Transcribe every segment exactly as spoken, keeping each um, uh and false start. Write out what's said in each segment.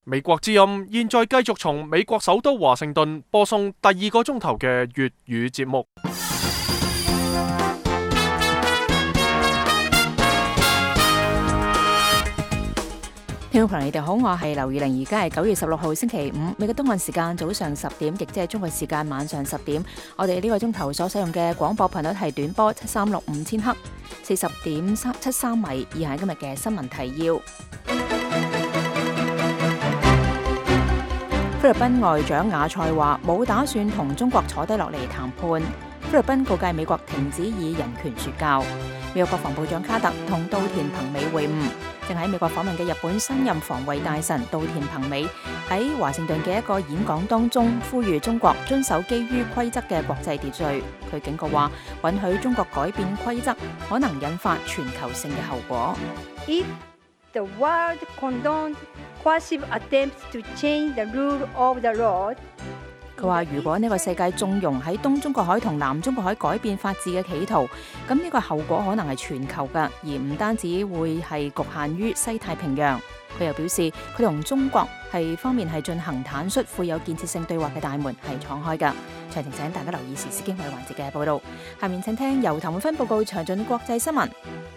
美國之音現在繼續從美國首都華盛頓播送第二個鐘頭嘅粵語節目。 聽眾朋友，你哋好，我係劉宇玲，而家係九月十六號星期五，美國東岸時間早上十點，亦即係中國時間晚上十點。我哋呢個鐘頭所使用嘅廣播頻率係短波七三六五千赫，四十點三七三米。以下係今日嘅新聞提要。菲律賓外長亞塞話冇打算同中國坐低落嚟談判。菲律賓告誡美國停止以人權說教。美國國防部長卡特同稻田朋美會晤。正喺美國訪問嘅日本新任防衛大臣稻田朋美喺華盛頓嘅一個演講當中，呼籲中國遵守基於規則嘅國際秩序。佢警告話，允許中國改變規則，可能引發全球性嘅後果。 If the world condoned coercive attempts to change the rule of the law， 佢話：如果呢個世界縱容喺東中國海同南中國海改變法治嘅企圖，咁呢個後果可能係全球㗎，而唔單止會係局限於西太平洋。佢又表示，佢同中國係方面係進行坦率、富有建設性對話嘅大門係敞開㗎。詳情請大家留意時事經緯環節嘅報導。下面請聽由譚永芬報告詳盡國際新聞。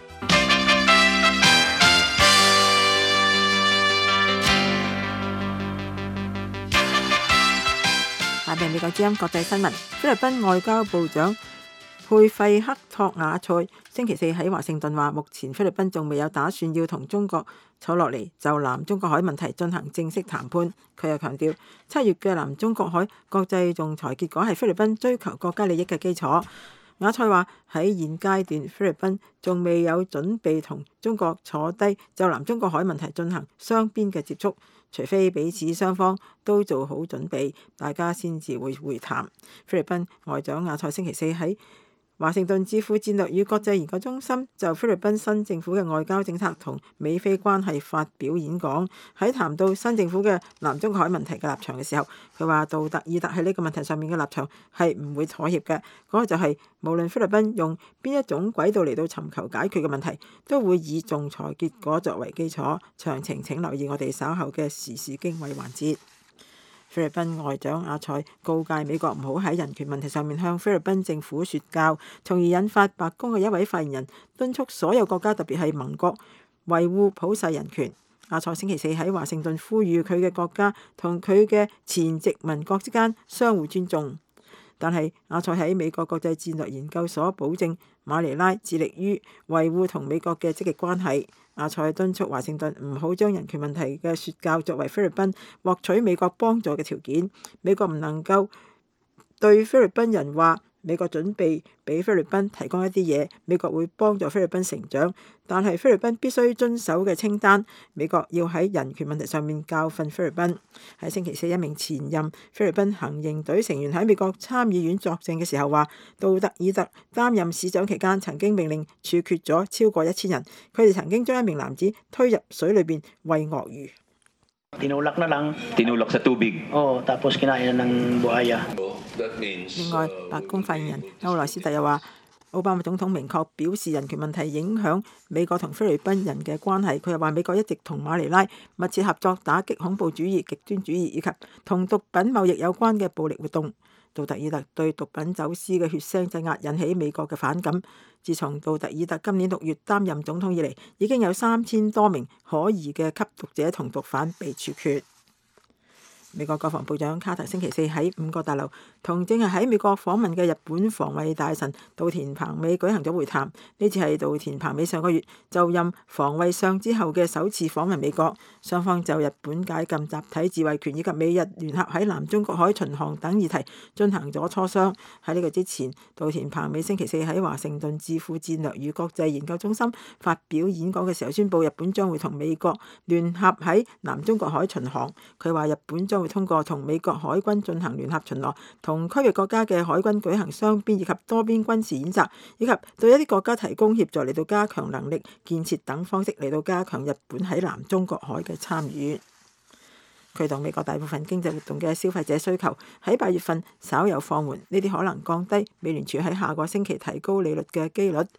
下面美國之音國際新聞，菲律賓外交部長佩費克托亞塞星期四喺華盛頓話，目前菲律賓仲未有打算要同中國坐落嚟就南中國海問題進行正式談判。佢又強調，七月嘅南中國海國際仲裁結果係菲律賓追求國家利益嘅基礎。亞塞話喺現階段，菲律賓仲未有準備同中國坐低就南中國海問題進行雙邊嘅接觸。除非彼此雙方都做好準備，大家先至會會談。菲律賓外長亞塞星期四喺華盛頓智庫戰略與國際研究中心就菲律賓新政府嘅外交政策同美菲關係發表演講。喺談到新政府嘅南中國海問題嘅立場嘅時候，佢話杜特爾特喺呢個問題上面嘅立場係唔會妥協嘅。嗰、那個就係、是、無論菲律賓用邊一種軌道嚟到尋求解決嘅問題，都會以仲裁結果作為基礎。詳情請留意我哋稍後嘅時事經緯環節。菲律賓外長亞塞告誡美國唔好喺人權問題上面向菲律賓政府說教，從而引發白宮嘅一位發言人敦促所有國家，特別係盟國維護普世人權。亞塞星期四喺華盛頓呼籲佢嘅國家同佢嘅前殖民國之間相互尊重。但係亞塞喺美國國際戰略研究所保證，馬尼拉致力於維護同美國嘅積極關係。亞塞敦促華盛頓唔好將人權問題嘅説教作為菲律賓獲取美國幫助嘅條件。美國唔能夠對菲律賓人話，美國準備俾菲律賓提供一啲嘢，美國會幫助菲律賓成長，但係菲律賓必須遵守嘅清單，美國要喺人權問題上面教訓菲律賓。喺星期四，一名前任菲律賓行刑隊成員喺美國參議院作證嘅時候話，杜特爾特擔任市長期間曾經命令處決咗超過一千人，佢哋曾經將一名男子推入水裏邊餵鱷魚。 Tinulak na lang. Tinulak sa tubig. Oh, tapos kinain na ng buhaya. 另外，白宮發言人歐萊斯特又話，奧巴馬總統明確表示人權問題影響美國同菲律賓人嘅關係。佢又話美國一直同馬尼拉密切合作，打擊恐怖主義、極端主義以及同毒品貿易有關嘅暴力活動。杜特爾特對毒品走私嘅血腥鎮壓引起美國嘅反感。自從杜特爾特今年六月擔任總統以嚟，已經有三千多名可疑嘅吸毒者同毒販被處決。美國國防部長卡特星期四喺五角大樓同正係喺美國訪問嘅日本防衛大臣稻田朋美舉行咗會談。呢次係稻田朋美上個月就任防衛相之後嘅首次訪問美國，雙方就日本解禁集體自衛權以及美日聯合喺南中國海巡航等議題進行咗磋商。喺呢個之前，稻田朋美星期四喺華盛頓智庫戰略與國際研究中心發表演講嘅時候，宣布日本將會同美國聯合喺南中國海巡航。佢話日本將會通過同美國海軍進行聯合巡邏，同區域國家嘅海軍舉行雙邊以及多邊軍事演習，以及對一啲國家提供協助嚟到加強能力建設等方式嚟到加強日本喺南中國海嘅參與。驅動美國大部分經濟活動嘅消費者需求喺八月份稍有放緩，呢啲可能降低美聯儲喺下個星期提高利率嘅機率。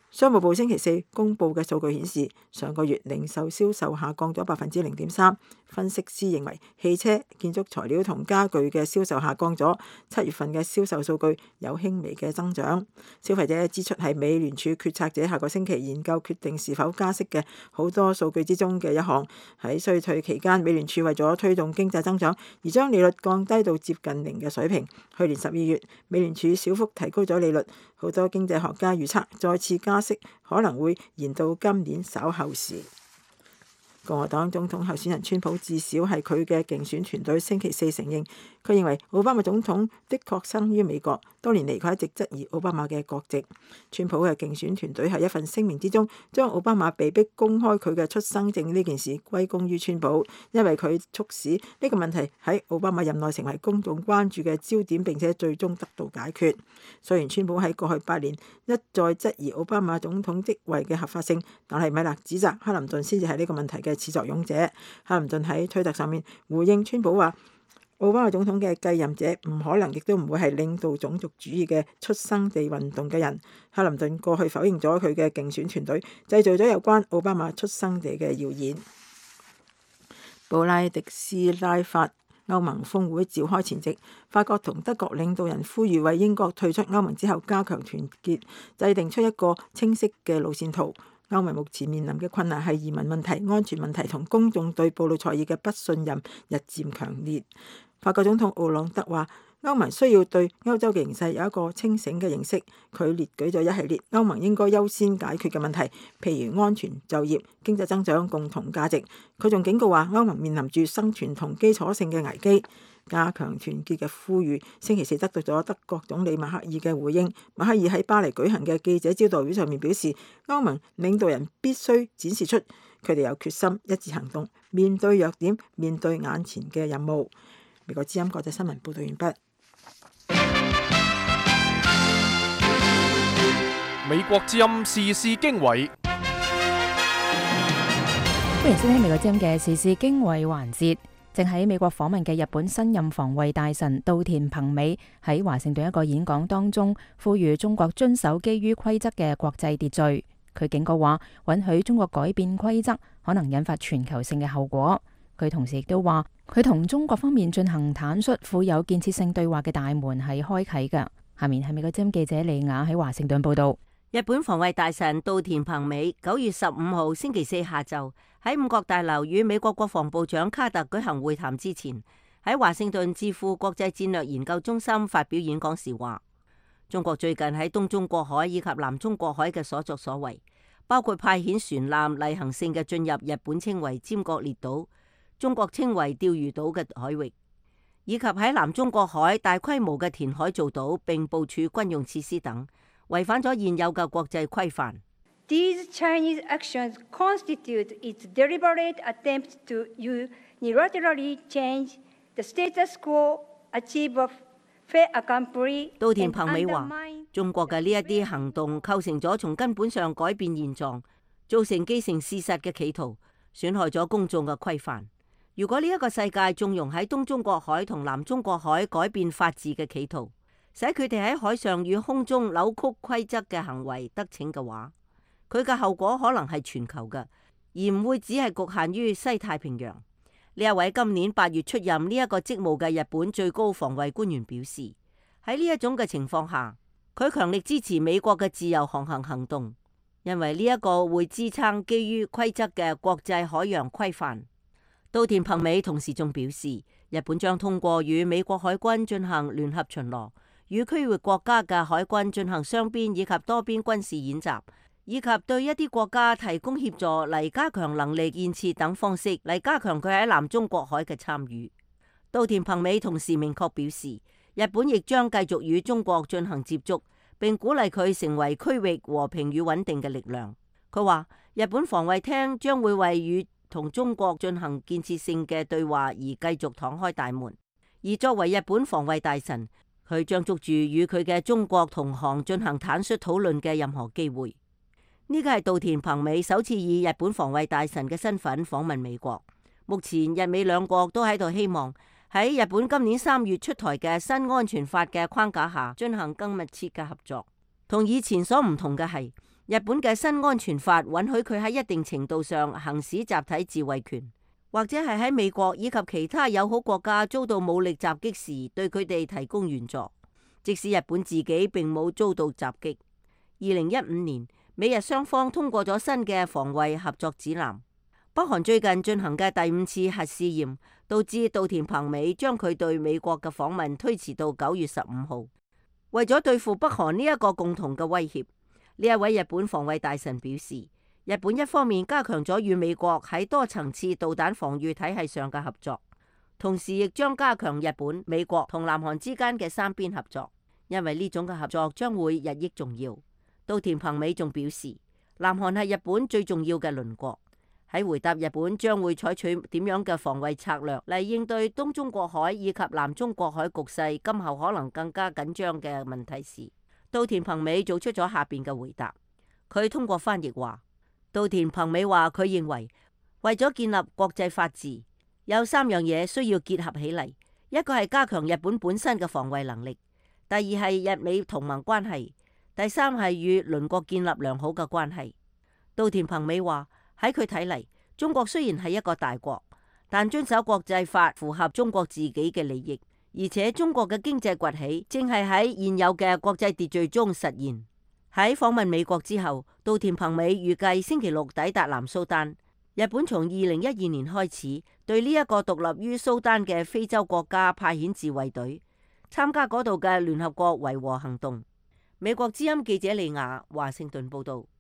商務部星期四公布嘅數據顯示，上個月零售銷售下降咗百分之零點三。分析師認為，汽車、建築材料同家具嘅銷售下降咗，七月份嘅銷售數據有輕微嘅增長。消費者支出係美聯儲決策者下個星期研究決定是否加息嘅好多數據之中嘅一項。喺衰退期間，美聯儲為咗推動經濟增長而將利率降低到接近零嘅水平。去年十二月，美聯儲小幅提高咗利率，好多經濟學家預測再次加息可能會延到今年稍後時。共和黨總統候選人川普至少係佢嘅競選團隊星期四承認，佢認為奧巴馬總統的確生於美國，多年嚟佢一直質疑奧巴馬嘅國籍。川普嘅競選團隊喺一份聲明之中，將奧巴馬被逼公開佢嘅出生證呢件事歸功於川普，因為佢促使呢個問題喺奧巴馬任內成為公眾關注嘅焦點，並且最終得到解決。雖然川普喺過去八年一再質疑奧巴馬總統職位嘅合法性，但係米勒指責克林頓先至係呢個問題嘅始作俑者。克林頓喺推特上面回應川普話，奧巴馬總統嘅繼任者唔可能亦都唔會係領導種族主義嘅出生地運動嘅人。克林頓過去否認咗佢嘅競選團隊製造咗有關奧巴馬出生地嘅謠言。布拉迪斯拉法歐盟峰會召開前夕，法國同德國領導人呼籲為英國退出歐盟之後加強團結，制定出一個清晰嘅路線圖。歐盟目前面臨嘅困難係移民問題、安全問題同公眾對布魯塞爾嘅不信任日漸強烈。法國總統奧朗德話，歐盟需要對歐洲嘅形勢有一個清醒嘅認識。佢列舉咗一系列歐盟應該優先解決嘅問題，譬如安全、就業、經濟增長、共同價值。佢仲警告話，歐盟面臨住生存同基礎性嘅危機。加強團結嘅呼籲星期四得到咗德國總理默克爾嘅回應。默克爾喺巴黎舉行嘅記者招待會上面表示，歐盟領導人必須展示出佢哋有決心一致行動，面對弱點，面對眼前嘅任務。美國之音國際新聞報道完畢。 美國之音時事經緯， 歡迎收聽美國之音嘅時事經緯環節。正喺美國訪問嘅日本新任防衛大臣稻田朋美喺華盛頓一個演講當中，呼籲中國遵守基於規則嘅國際秩序。佢警告話，允許中國改變規則可能引發全球性嘅後果。佢同時亦都話，佢同中國方面進行坦率、富有建設性對話嘅大門係開啟㗎。下面係美國之音記者李雅喺華盛頓報道。 日本防衛大臣稻田朋美九月十五號星期四下晝喺五角大樓與美國國防部長卡特舉行會談之前，喺華盛頓智庫國際戰略研究中心發表演講時話，中國最近喺東中國海以及南中國海嘅所作所為，包括派遣船艦例行性嘅進入日本稱為尖閣列島、中國稱為釣魚島嘅海域，以及喺南中國海大規模嘅填海造島並部署軍用設施等，違反咗現有嘅國際規範。 These Chinese actions constitute its deliberate attempt to unilaterally change the status quo, achieve a fait accompli。 稻田朋美話，中國嘅呢一啲行動構成咗從根本上改變現狀、造成既成事實嘅企圖，損害咗公眾嘅規範。如果呢一個世界縱容喺東中國海同南中國海改變法治嘅企圖，使佢哋喺海上與空中扭曲規則嘅行為得逞嘅話，佢嘅後果可能係全球嘅，而唔會只係局限於西太平洋。呢一位今年八月出任呢一個職務嘅日本最高防衛官員表示，喺呢一種嘅情況下，佢強力支持美國嘅自由航行行動，因為呢一個會支撐基於規則嘅國際海洋規範。稻田朋美同時仲表示，日本將通過與美國海軍進行聯合巡邏，與區域國家嘅海軍進行雙邊以及多邊軍事演習，以及對一啲國家提供協助嚟加強能力建設等方式嚟加強佢喺南中國海嘅參與。稻田朋美同時明確表示，日本亦將繼續與中國進行接觸，並鼓勵佢成為區域和平與穩定嘅力量。佢話，日本防衛廳將會為與同中國進行建設性嘅對話而繼續敞開大門。而作為日本防衛大臣，佢將捉住與佢嘅中國同行進行坦率討論嘅任何機會。呢個係稻田朋美首次以日本防衛大臣嘅身份訪問美國。目前日美兩國都喺度希望喺日本今年三月出台嘅新安全法嘅框架下進行更密切嘅合作。同以前所唔同嘅係， 日本嘅新安全法允許佢喺一定程度上行使集體自衛權，或者係喺美國以及其他友好國家遭到武力襲擊時對佢哋提供援助，即使日本自己並冇遭到襲擊。二零一五年，美日雙方通過咗新嘅防衛合作指南。北韓最近進行嘅第五次核試驗，導致稻田朋美將佢對美國嘅訪問推遲到九月十五號。為咗對付北韓呢一個共同嘅威脅，呢一位日本防衛大臣表示，日本一方面加強咗與美國喺多層次導彈防禦體系上嘅合作，同時亦將加強日本、美國同南韓之間嘅三邊合作，因為呢種嘅合作將會日益重要。稻田朋美仲表示，南韓係日本最重要嘅鄰國。喺回答日本將會採取點樣嘅防衛策略嚟應對東中國海以及南中國海局勢今後可能更加緊張嘅問題時，稻田朋美做出咗下邊嘅回答。佢通過翻譯話，稻田朋美話佢認為為咗建立國際法治，有三樣嘢需要結合起嚟，一個係加強日本本身嘅防衛能力，第二係日美同盟關係，第三係與鄰國建立良好嘅關係。稻田朋美話，喺佢睇嚟，中國雖然係一個大國，但遵守國際法符合中國自己嘅利益，而且中國嘅經濟崛起正係喺現有嘅國際秩序中實現。喺訪問美國之後，稻田朋美預計星期六抵達南蘇丹。日本從二零一二年開始對呢一個獨立於蘇丹嘅非洲國家派遣自衛隊，參加嗰度嘅聯合國維和行動。美國之音記者利亞華盛頓報道。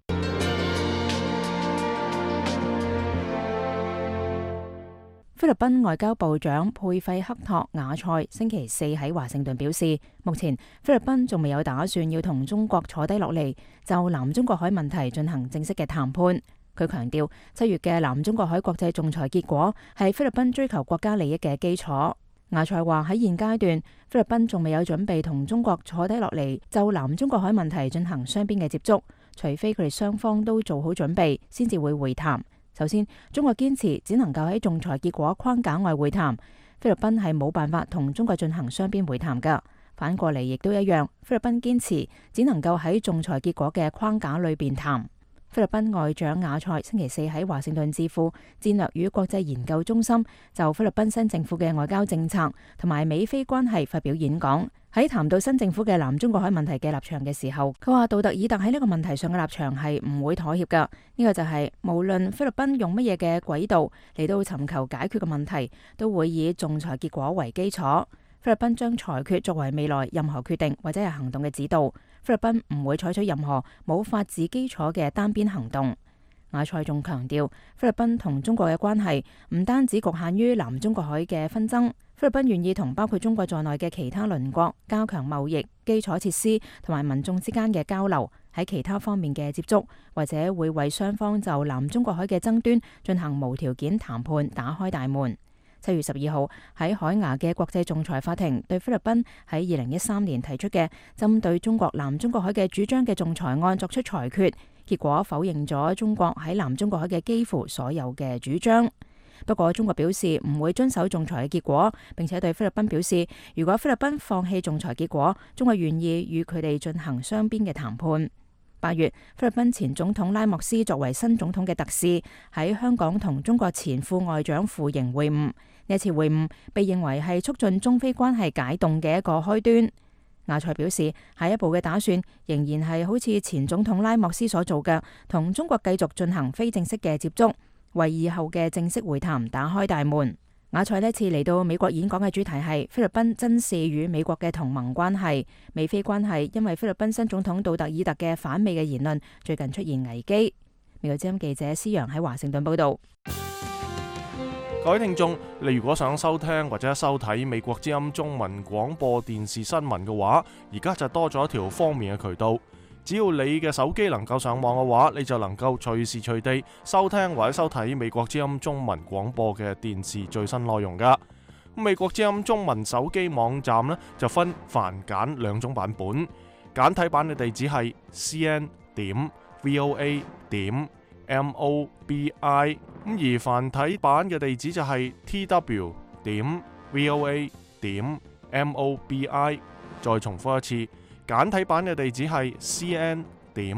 菲律賓外交部長佩費克托瓦塞星期四喺華盛頓表示，目前菲律賓仲未有打算要同中國坐低落嚟就南中國海問題進行正式嘅談判。佢強調，七月嘅南中國海國際仲裁結果係菲律賓追求國家利益嘅基礎。瓦塞話喺現階段，菲律賓仲未有準備同中國坐低落嚟就南中國海問題進行雙邊嘅接觸，除非佢哋雙方都做好準備，先至會會談。首先，中國堅持只能夠喺仲裁結果框架外會談，菲律賓係冇辦法同中國進行雙邊會談㗎。反過嚟亦都一樣，菲律賓堅持只能夠喺仲裁結果嘅框架裏邊談。菲律賓外長瓦塞星期四喺華盛頓智庫戰略與國際研究中心就菲律賓新政府嘅外交政策同埋美菲關係發表演講。喺談到新政府嘅南中國海問題嘅立場嘅時候，佢話杜特爾特喺呢個問題上嘅立場係唔會妥協㗎。呢個就係無論菲律賓用乜嘢嘅軌道嚟到尋求解決嘅問題，都會以仲裁結果為基礎。菲律賓將裁決作為未來任何決定或者係行動嘅指導。菲律賓唔會採取任何冇法治基礎嘅單邊行動。瓦塞仲強調，菲律賓同中國嘅關係唔單止局限於南中國海嘅紛爭，菲律賓願意同包括中國在內嘅其他鄰國加強貿易、基礎設施同埋民眾之間嘅交流，喺其他方面嘅接觸，或者會為雙方就南中國海嘅爭端進行無條件談判打開大門。七月十二號喺海牙嘅國際仲裁法庭對菲律賓喺二零一三年提出嘅針對中國南中國海嘅主張嘅仲裁案作出裁決，結果否認咗中國喺南中國海嘅幾乎所有嘅主張。不過中國表示唔會遵守仲裁嘅結果，並且對菲律賓表示，如果菲律賓放棄仲裁結果，中國願意與佢哋進行雙邊嘅談判。八月，菲律賓前總統拉莫斯作為新總統嘅特使喺香港同中國前副外長傅瑩會晤。呢一次會晤被認為係促進中菲關係解凍嘅一個開端。瓦塞表示，下一步嘅打算仍然係好似前總統拉莫斯所做嘅，同中國繼續進行非正式嘅接觸，為以後嘅正式會談打開大門。瓦塞呢次嚟到美國演講嘅主題係菲律賓珍視與美國嘅同盟關係。美菲關係因為菲律賓新總統杜特爾特嘅反美嘅言論，最近出現危機。美國之音記者施陽喺華盛頓報道。 各位聽眾，你如果想收聽或者收睇美國之音中文廣播電視新聞嘅話，而家就多咗一條方便嘅渠道。只要你嘅手機能夠上網嘅話，你就能夠隨時隨地收聽或者收睇美國之音中文廣播嘅電視最新內容噶。美國之音中文手機網站呢，就分繁簡兩種版本，簡體版嘅地址係 c n 點 v o a 點 m o b i， 咁而繁體版嘅地址就係 t w 點 v o a 點 m o b i。再重複一次。簡體版嘅地址係 c n 點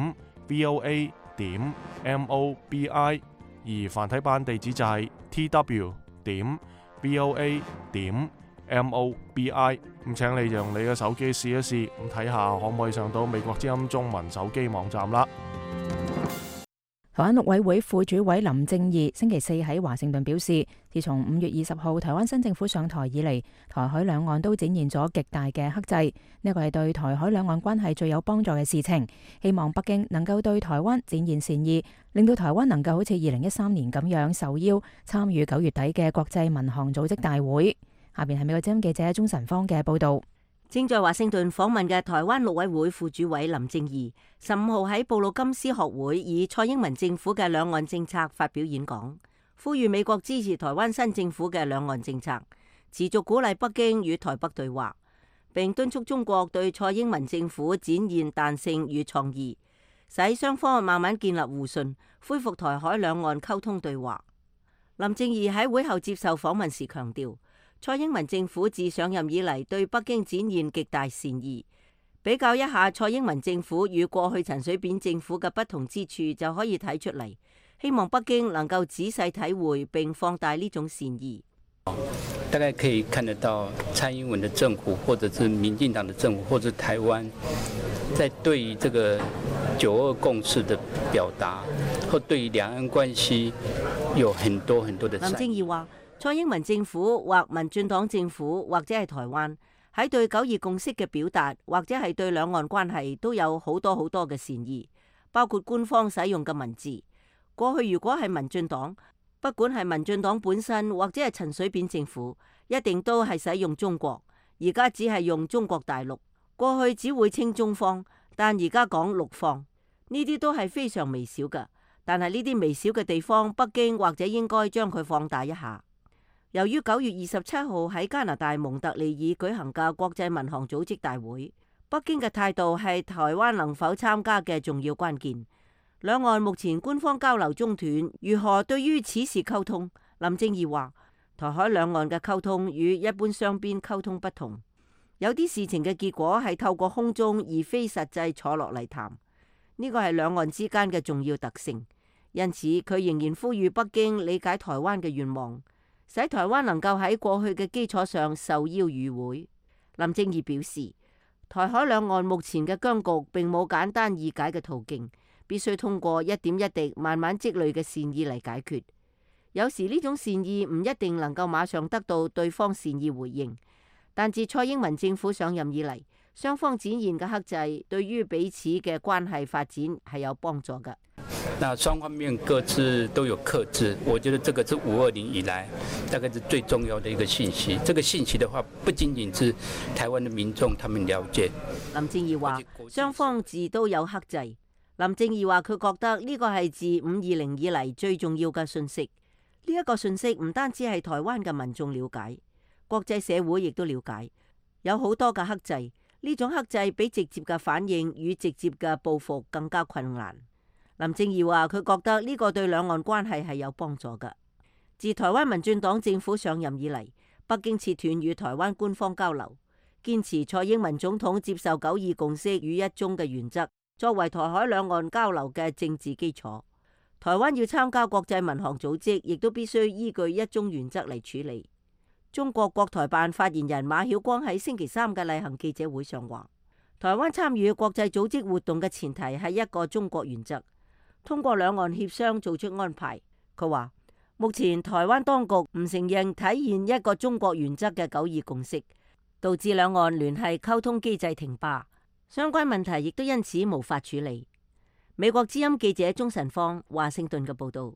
v o a 點 m o b i， 而繁體版地址就係 t w 點 v o a 點 m o b i。 咁請你用你嘅手機試一試，咁睇下可唔可以上到美國之音中文手機網站啦。 台灣陸委會副主委林正義星期四喺華盛頓表示，自從五月二十號台灣新政府上台以嚟，台海兩岸都展現咗極大嘅克制，呢個係對台海兩岸關係最有幫助嘅事情。希望北京能夠對台灣展現善意，令到台灣能夠好似二零一三年咁樣受邀參與九月底嘅國際民航組織大會。下邊係美國之音記者鍾晨芳嘅報道。 正在華盛頓訪問嘅台灣陸委會副主委林正義，十五號喺布魯金斯學會以蔡英文政府嘅兩岸政策發表演講，呼籲美國支持台灣新政府嘅兩岸政策，持續鼓勵北京與台北對話，並敦促中國對蔡英文政府展現彈性與創意，使雙方慢慢建立互信，恢復台海兩岸溝通對話。林正義喺會後接受訪問時強調，蔡英文政府自上任以嚟對北京展現極大善意，比較一下蔡英文政府與過去陳水扁政府嘅不同之處就可以睇出嚟。希望北京能夠仔細體會並放大呢種善意。 大概可以看得到蔡英文的政府，或者是民進黨的政府，或者台灣，在對於這個九二共識的表達，或對於兩岸關係有很多很多的。 林正義話，蔡英文政府或民進黨政府或者係台灣喺對九二共識嘅表達，或者係對兩岸關係都有好多好多嘅善意，包括官方使用嘅文字。過去如果係民進黨，不管係民進黨本身或者係陳水扁政府，一定都係使用中國。而家只係用中國大陸，過去只會稱中方，但而家講陸方，呢啲都係非常微小嘅。但係呢啲微小嘅地方，北京或者應該將佢放大一下。由於九月二十七號喺加拿大蒙特利爾舉行嘅國際民航組織大會，北京嘅態度係台灣能否參加嘅重要關鍵。兩岸目前官方交流中斷，如何對於此事溝通？林正義話，台海兩岸嘅溝通與一般雙邊溝通不同，有啲事情嘅結果係透過空中而非實際坐落嚟談，呢個係兩岸之間嘅重要特性。因此，佢仍然呼籲北京理解台灣嘅願望，使台灣能夠喺過去嘅基礎上受邀與會。林正義表示，台海兩岸目前嘅僵局並冇簡單易解嘅途徑，必須通過一點一滴慢慢積累嘅善意嚟解決。有時呢種善意唔一定能夠馬上得到對方善意回應，但自蔡英文政府上任以嚟，雙方展現嘅克制，對於彼此嘅關係發展係有幫助嘅。 那雙方面各自都有克制，我覺得這個是五二零以來大概是最重要的一個信息。這個信息的話，不僅僅是台灣的民眾他們了解。 林正義話，雙方自都有克制。林正義話，佢覺得呢個係自五二零以嚟最重要嘅信息。呢一個信息唔單止係台灣嘅民眾了解，國際社會亦都了解，有好多嘅克制。呢種克制比直接嘅反應與直接嘅報復更加困難。林正義話，佢覺得呢個對兩岸關係係有幫助嘅。自台灣民進黨政府上任以嚟，北京切斷與台灣官方交流，堅持蔡英文總統接受九二共識與一中嘅原則，作為台海兩岸交流嘅政治基礎。台灣要參加國際民航組織，亦都必須依據一中原則嚟處理。中國國台辦發言人馬曉光喺星期三嘅例行記者會上話，台灣參與國際組織活動嘅前提係一個中國原則，通過兩岸協商做出安排。佢話，目前台灣當局唔承認體現一個中國原則嘅九二共識，導致兩岸聯繫溝通機制停擺，相關問題亦都因此無法處理。美國之音記者鍾晨芳華盛頓嘅報道。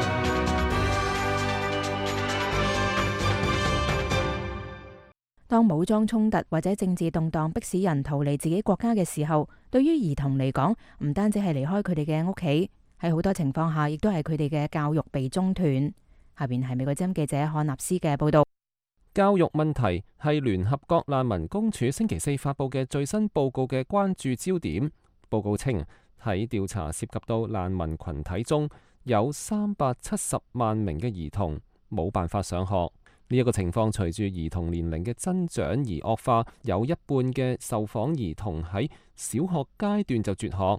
當武裝衝突或者政治動盪迫使人逃離自己國家嘅時候，對於兒童嚟講，唔單止係離開佢哋嘅屋企，喺好多情況下，亦都係佢哋嘅教育被中斷。下邊係美國之音記者漢納斯嘅報道。 教育問題係聯合國難民公署星期四發佈嘅最新報告嘅關注焦點。報告稱，喺調查涉及到難民群體中，有三百七十萬名嘅兒童冇辦法上學。呢一個情況隨住兒童年齡嘅增長而惡化，有一半嘅受訪兒童喺小學階段就輟學。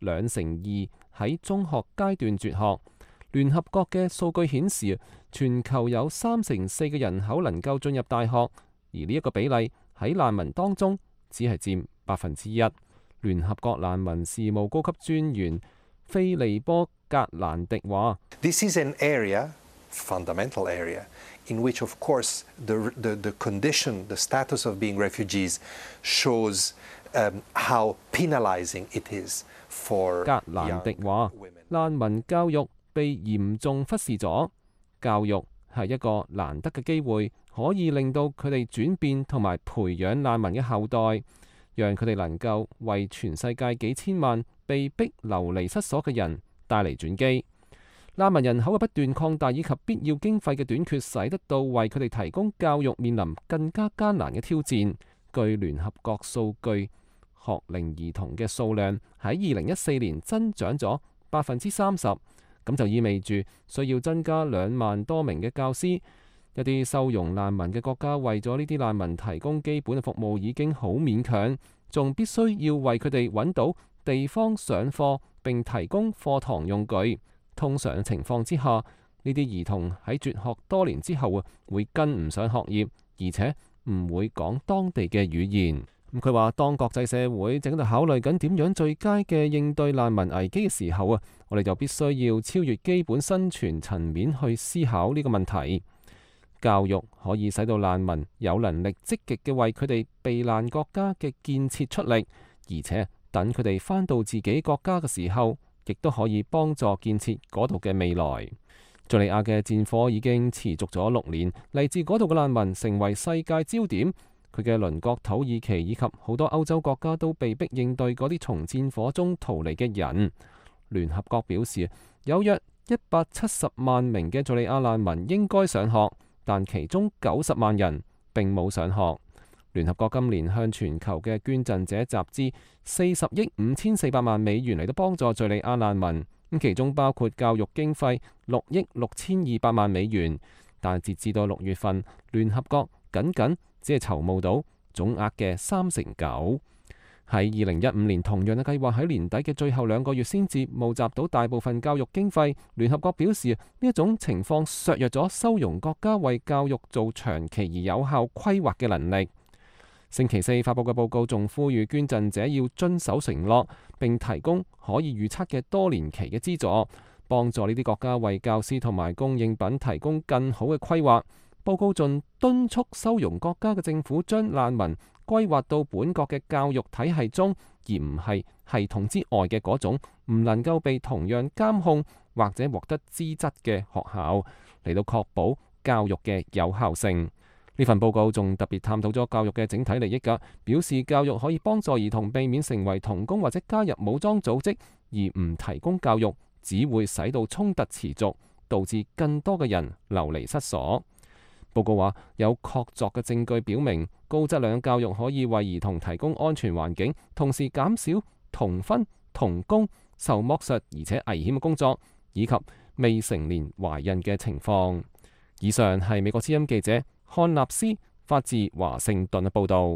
兩成二喺中學階段輟學。聯合國嘅數據顯示，全球有三成四嘅人口能夠進入大學，而呢一個比例喺難民當中只係佔百分之一。聯合國難民事務高級專員菲利波格蘭迪話 ：This is an area, fundamental area, in which of course the the the condition, the status of being refugees shows um, how penalizing it is for 格蘭迪話，難民教育被嚴重忽視咗，教育係一個難得嘅機會，可以令到佢哋轉變同埋培養難民嘅後代，讓佢哋能夠為全世界幾千萬被逼流離失所嘅人帶嚟轉機。難民人口嘅不斷擴大以及必要經費嘅短缺，使得到為佢哋提供教育面臨更加艱難嘅挑戰。據聯合國數據，學齡兒童嘅數量喺二零一四年增長咗百分之三十。咁就意味住需要增加兩萬多名嘅教師。一啲收容難民嘅國家為咗呢啲難民提供基本嘅服務已經好勉強，仲必須要為佢哋揾到地方上課並提供課堂用具。通常情況之下，呢啲兒童喺輟學多年之後啊，會跟唔上學業，而且唔會講當地嘅語言。咁佢話，當國際社會正喺度考慮緊點樣最佳嘅應對難民危機嘅時候啊，我哋就必須要超越基本生存層面去思考呢個問題。教育可以使到難民有能力積極嘅為佢哋避難國家嘅建設出力，而且等佢哋返到自己國家嘅時候，亦都可以幫助建設嗰度嘅未來。敘利亞嘅戰火已經持續咗六年，嚟自嗰度嘅難民成為世界焦點。佢嘅鄰國土耳其以及好多歐洲國家都被迫應對嗰啲從戰火中逃離嘅人。聯合國表示，有約一百七十萬名嘅敘利亞難民應該上學，但其中九十萬人並冇上學。聯合國今年向全球嘅捐贈者集資四十億五千四百萬美元嚟到幫助敘利亞難民，咁其中包括教育經費六億六千二百萬美元。但截至到六月份，聯合國僅僅只係籌募到總額嘅三成九。喺二零一五年，同樣嘅計劃喺年底嘅最後兩個月先至募集到大部分教育經費。聯合國表示，呢一種情況削弱咗收容國家為教育做長期而有效規劃嘅能力。星期四發佈嘅報告仲呼籲捐贈者要遵守承諾，並提供可以預測嘅多年期嘅資助，幫助呢啲國家為教師同埋供應品提供更好嘅規劃。報告仲敦促收容國家嘅政府將難民規劃到本國嘅教育體系中，而唔係系統之外嘅嗰種唔能夠被同樣監控或者獲得資質嘅學校，嚟到確保教育嘅有效性。呢份報告仲特別探討咗教育嘅整體利益㗎，表示教育可以幫助兒童避免成為童工或者加入武裝組織，而唔提供教育只會使到衝突持續，導致更多嘅人流離失所。報告話，有確鑿嘅證據表明，高質量教育可以為兒童提供安全環境，同時減少童婚、童工、受剝削而且危險嘅工作，以及未成年懷孕嘅情況。以上係美國之音記者漢納斯發自華盛頓嘅報導。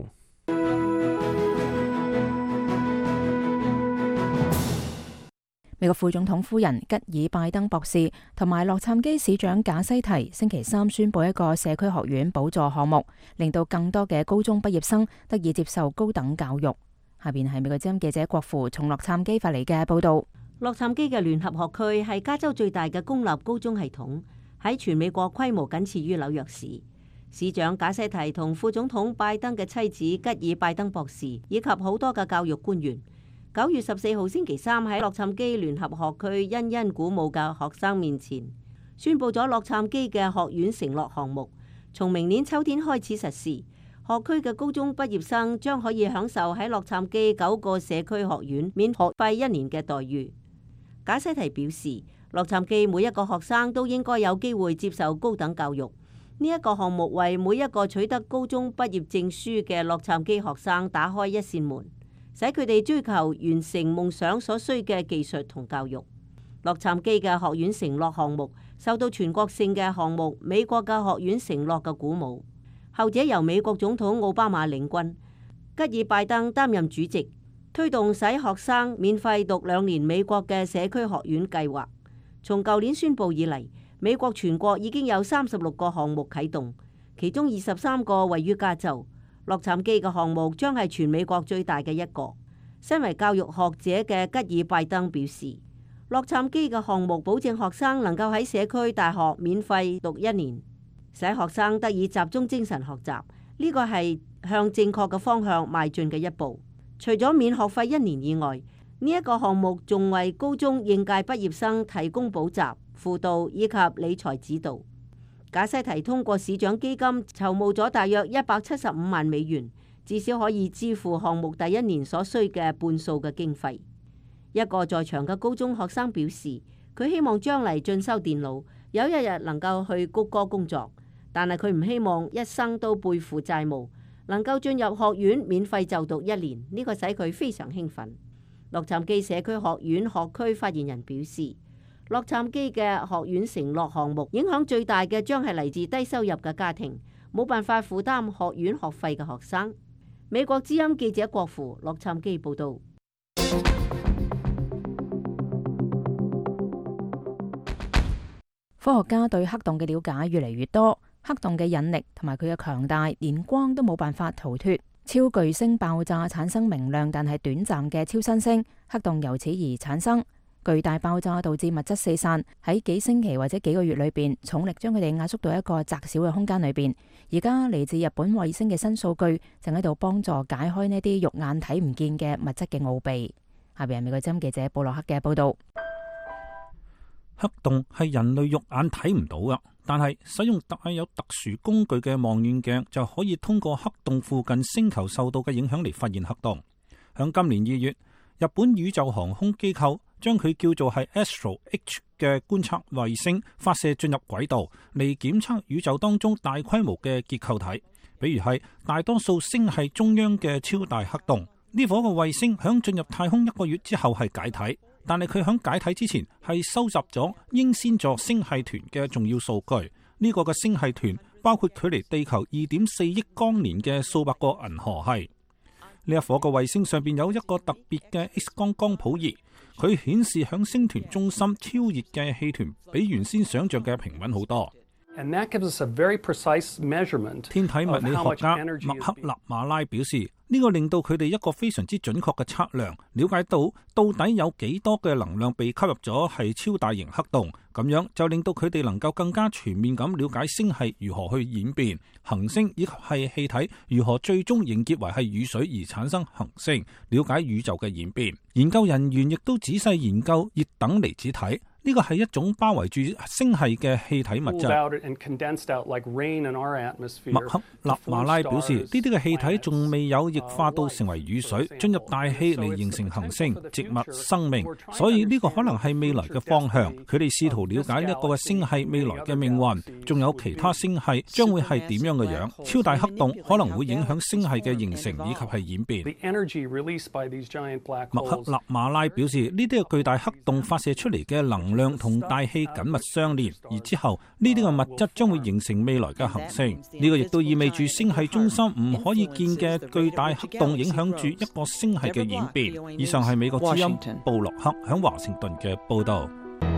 美國副總統夫人吉爾拜登博士同埋洛杉磯市長賈西提星期三宣布一個社區學院補助項目，令到更多嘅高中畢業生得以接受高等教育。下邊係美國之音記者郭芙從洛杉磯發嚟嘅報導。 洛杉磯嘅聯合學區係加州最大嘅公立高中系統，喺全美國規模僅次於紐約市。市長賈西提同副總統拜登嘅妻子吉爾拜登博士以及好多嘅教育官員，九月十四號星期三喺洛杉磯聯合學區欣欣鼓舞嘅學生面前，宣布咗洛杉磯嘅學院承諾項目，從明年秋天開始實施。學區嘅高中畢業生將可以享受喺洛杉磯九個社區學院免學費一年嘅待遇。賈西提表示，洛杉磯每一個學生都應該有機會接受高等教育。呢一個項目為每一個取得高中畢業證書嘅洛杉磯學生打開一扇門，使佢哋追求完成夢想所需嘅技術同教育。洛杉磯嘅學院承諾項目受到全國性嘅項目美國嘅學院承諾嘅鼓舞，後者由美國總統奧巴馬領軍，吉爾拜登擔任主席， 推動使學生免費讀兩年美國嘅社區學院計劃。從舊年宣布以嚟，美國全國已經有三十六個項目啟動，其中二十三個位於加州。洛杉磯嘅項目將係全美國最大嘅一個。身為教育學者嘅吉爾拜登表示，洛杉磯嘅項目保證學生能夠喺社區大學免費讀一年，使學生得以集中精神學習。呢個係向正確嘅方向邁進嘅一步。除咗免學費一年以外，呢一個項目仲為高中應屆畢業生提供補習、輔導以及理財指導。賈西提通過市長基金籌募咗大約一百七十五萬美元，至少可以支付項目第一年所需嘅半數嘅經費。一個在場嘅高中學生表示，佢希望將嚟進修電腦，有一日能夠去谷歌工作，但係佢唔希望一生都背負債務，能夠進入學院免費就讀一年，呢個使佢非常興奮。洛杉磯社區學院學區發言人表示，洛杉磯嘅學院承諾項目影響最大嘅將係嚟自低收入嘅家庭，冇辦法負擔學院學費嘅學生。美國之音記者郭芙洛杉磯報道。 科學家對黑洞嘅了解越嚟越多，黑洞嘅引力同埋佢嘅強大，連光都冇辦法逃脫。超巨星爆炸產生明亮但係短暫嘅超新星，黑洞由此而產生。巨大爆炸導致物質四散，喺幾星期或者幾個月裏邊，重力將佢哋壓縮到一個窄小嘅空間裏邊。而家嚟自日本衛星嘅新數據，正喺度幫助解開呢啲肉眼睇唔見嘅物質嘅奧秘。下邊係美國之音記者布洛克嘅報道。 黑洞係人類肉眼睇唔到噶，但係使用帶有特殊工具嘅望遠鏡就可以通過黑洞附近星球受到嘅影響嚟發現黑洞。響今年二月，日本宇宙航空機構將佢叫做係 Astro H 嘅觀測衛星發射進入軌道嚟檢測宇宙當中大規模嘅結構體，比如係大多數星系中央嘅超大黑洞。呢顆個衛星響進入太空一個月之後係解體，但係佢響解體之前係收集咗英仙座星系團嘅重要數據。呢個嘅星系團包括距離地球二點四億光年嘅數百個銀河系。呢一顆個衛星上邊有一個特別嘅 X 光光譜儀，佢顯示響星團中心超熱嘅氣團比原先想象嘅平穩好多。天體物理學家麥克納馬拉表示，呢個令到佢哋一個非常之準確嘅測量，了解到到底有幾多嘅能量被吸入咗係超大型黑洞，咁樣就令到佢哋能夠更加全面咁了解星系如何去演變，行星以及係氣體如何最終凝結為係雨水而產生行星，了解宇宙嘅演變。研究人員亦都仔細研究熱等離子體。呢個係一種包圍住星系嘅氣體物質。麥克納馬拉表示，呢啲嘅氣體仲未有液化到成為雨水，進入大氣嚟形成行星、植物、生命，所以呢個可能係未來嘅方向。佢哋試圖了解呢一個嘅星系未來嘅命運，仲有其他星系將會係點樣嘅樣。超大黑洞可能會影響星系嘅形成以及係演變。麥克納馬拉表示，呢啲嘅巨大黑洞發射出嚟嘅能量量同大氣緊密相連，而之後呢啲嘅物質將會形成未來嘅行星。呢個亦都意味住星系中心唔可以見嘅巨大黑洞影響住一個星系嘅演變。以上係美國之音布洛克響華盛頓嘅報道。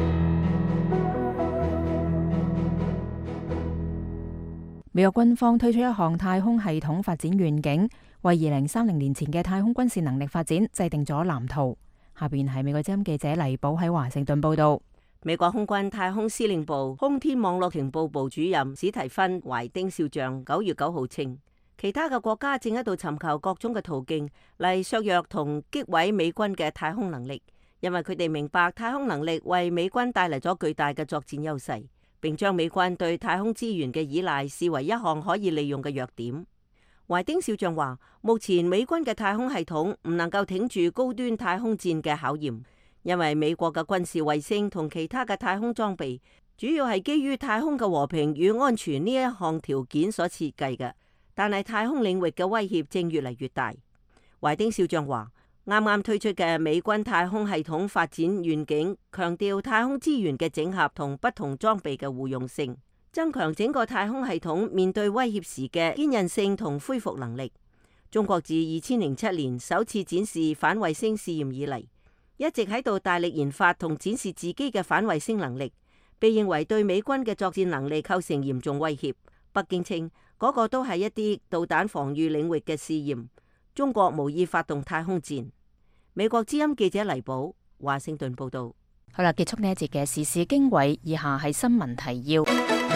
美國軍方推出一項太空系統發展願景，為二零三零年前嘅太空軍事能力發展制定咗藍圖。下邊係美國之音記者黎寶喺華盛頓報道。 美國空軍太空司令部空天網絡情報部主任史提芬懷丁少將九月九號稱，其他嘅國家正喺度尋求各種嘅途徑嚟削弱同擊毀美軍嘅太空能力，因為佢哋明白太空能力為美軍帶嚟咗巨大嘅作戰優勢，並將美軍對太空資源嘅依賴視為一項可以利用嘅弱點。懷丁少將話，目前美軍嘅太空系統唔能夠挺住高端太空戰嘅考驗。因為美國嘅軍事衛星同其他嘅太空裝備，主要係基於太空嘅和平與安全呢一項條件所設計嘅，但係太空領域嘅威脅正越嚟越大。懷丁少將話，啱啱推出嘅美軍太空系統發展願景，強調太空資源嘅整合同不同裝備嘅互用性，增強整個太空系統面對威脅時嘅堅韌性同恢復能力。 中國自二千零七年首次展示反衛星試驗以嚟，一直喺度大力研發同展示自己嘅反衛星能力，被認為對美軍嘅作戰能力構成嚴重威脅。北京稱嗰個都係一啲導彈防禦領域嘅試驗，中國無意發動太空戰。美國之音記者黎寶華盛頓報道。 好啦，結束呢一節嘅時事經緯，以下係新聞提要。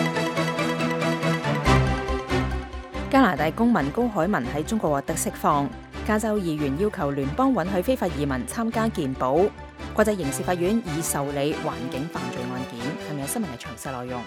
加拿大公民高海文喺中國獲得釋放。加州議員要求聯邦允許非法移民參加健保。國際刑事法院已受理環境犯罪案件。係咪有新聞嘅詳細內容？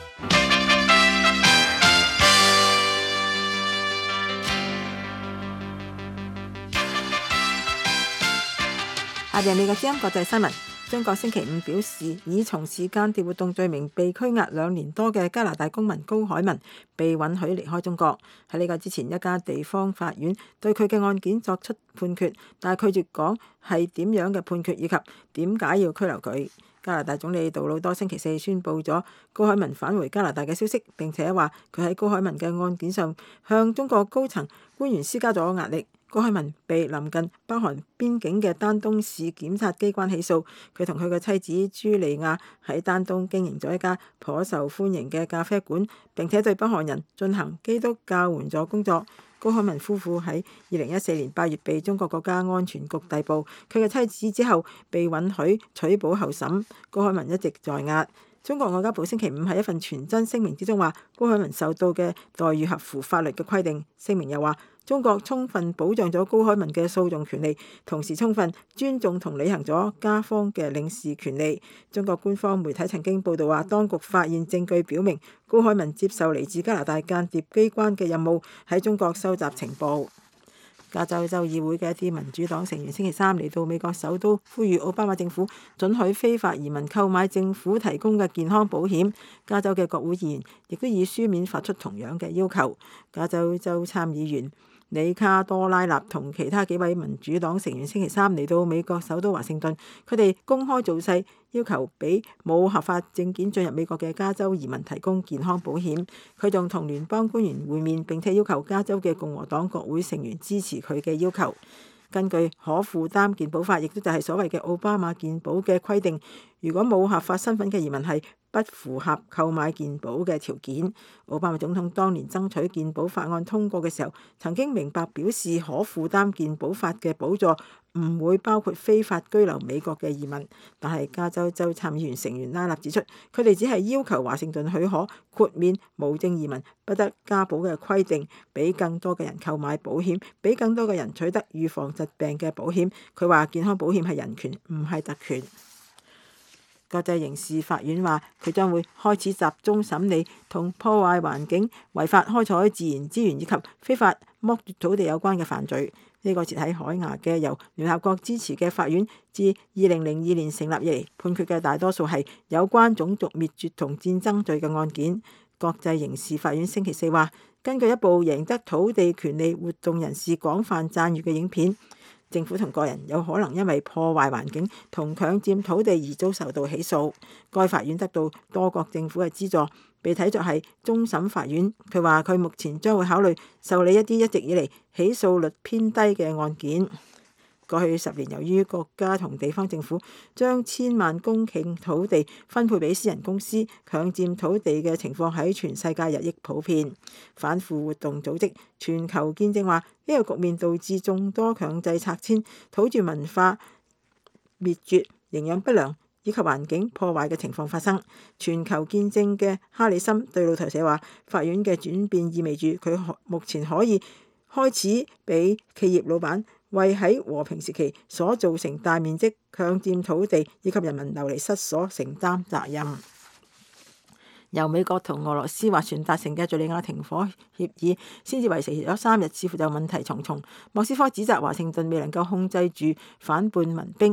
下邊美國之音國際新聞。中國星期五表示，以從事間諜活動罪名被拘押兩年多嘅加拿大公民高海文被允許離開中國。喺呢個之前，一家地方法院對佢嘅案件作出判決，但係拒絕講係點樣嘅判決以及點解要拘留佢。加拿大總理杜魯多星期四宣布咗高海文返回加拿大嘅消息，並且話佢喺高海文嘅案件上向中國高層官員施加咗壓力。高海文被臨近北韓邊境嘅丹東市檢察機關起訴，佢同佢嘅妻子朱莉亞喺丹東經營咗一家頗受歡迎嘅咖啡館，並且對北韓人進行基督教援助工作。高海文夫婦喺二零一四年八月被中國國家安全局逮捕，佢嘅妻子之後被允許取保候審，高海文一直在押。中國外交部星期五喺一份傳真聲明之中話，高海文受到嘅待遇合乎法律嘅規定。聲明又話，中國充分保障咗高海文嘅訴訟權利，同時充分尊重同履行咗加方嘅領事權利。中國官方媒體曾經報道話，當局發現證據表明高海文接受嚟自加拿大間諜機關嘅任務，喺中國收集情報。加州州議會嘅一啲民主黨成員星期三嚟到美國首都，呼籲奧巴馬政府准許非法移民購買政府提供嘅健康保險。加州嘅國會議員亦都以書面發出同樣嘅要求。加州州參議員里卡多拉納同其他幾位民主黨成員星期三嚟到美國首都華盛頓，佢哋公開造勢，要求俾冇合法證件進入美國嘅加州移民提供健康保險。佢仲同聯邦官員會面，並且要求加州嘅共和黨國會成員支持佢嘅要求。根據可負擔健保法，亦都就係所謂嘅奧巴馬健保嘅規定，如果冇合法身份嘅移民係不符合購買健保嘅條件。奧巴馬總統當年爭取健保法案通過嘅時候，曾經明白表示可負擔健保法嘅補助唔會包括非法居留美國嘅移民。但係加州州參議員成員拉納指出，佢哋只係要求華盛頓許可豁免無證移民不得加保嘅規定，俾更多嘅人購買保險，俾更多嘅人取得預防疾病嘅保險。佢話健康保險係人權，唔係特權。國際刑事法院話，佢將會開始集中審理同破壞環境、違法開採自然資源以及非法剝奪土地有關嘅犯罪。呢、這個設喺海牙嘅由聯合國支持嘅法院，自二零零二年成立以嚟，判決嘅大多數係有關種族滅絕同戰爭罪嘅案件。國際刑事法院星期四話，根據一部贏得土地權利活動人士廣泛讚譽嘅影片，政府同個人有可能因為破壞環境同強佔土地而遭受到起訴。該法院得到多國政府嘅資助，被睇作係終審法院。佢話佢目前將會考慮受理一啲一直以嚟起訴率偏低嘅案件。過去十年，由於國家同地方政府將千萬公頃土地分配俾私人公司，強佔土地嘅情況喺全世界日益普遍。反腐活動組織全球見證話，呢個局面導致眾多強制拆遷、土著文化滅絕、營養不良以及環境破壞嘅情況發生。全球見證嘅哈里森對路透社話，法院嘅轉變意味住佢目前可以開始俾企業老闆為喺和平時期所造成大面積強佔土地以及人民流離失所承擔責任。由美國同俄羅斯斡旋達成嘅敘利亞停火協議先至維持咗三日，似乎就問題重重。莫斯科指責華盛頓未能夠控制住反叛民兵，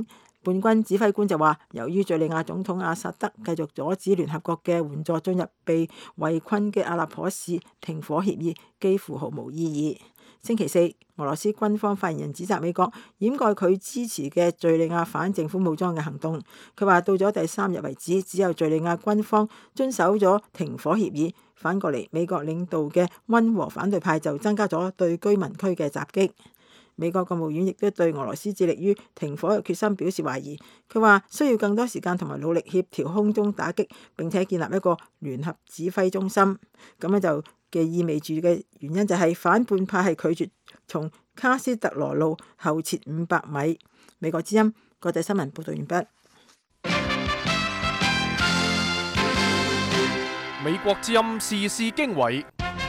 叛軍指揮官就話，由於敘利亞總統阿薩德繼續阻止聯合國嘅援助進入被圍困嘅阿勒頗市，停火協議幾乎毫無意義。星期四，俄羅斯軍方發言人指責美國掩蓋佢支持嘅敘利亞反政府武裝嘅行動。佢話到咗第三日為止，只有敘利亞軍方遵守咗停火協議，反過嚟美國領導嘅溫和反對派就增加咗對居民區嘅襲擊。美國國務院亦都對俄羅斯致力於停火嘅決心表示懷疑。佢話需要更多時間同埋努力協調空中打擊，並且建立一個聯合指揮中心。咁樣就嘅意味住嘅原因就係反叛派係拒絕從卡斯特羅路後撤五百米。美國之音國際新聞報道完畢。 美國之音時事經緯。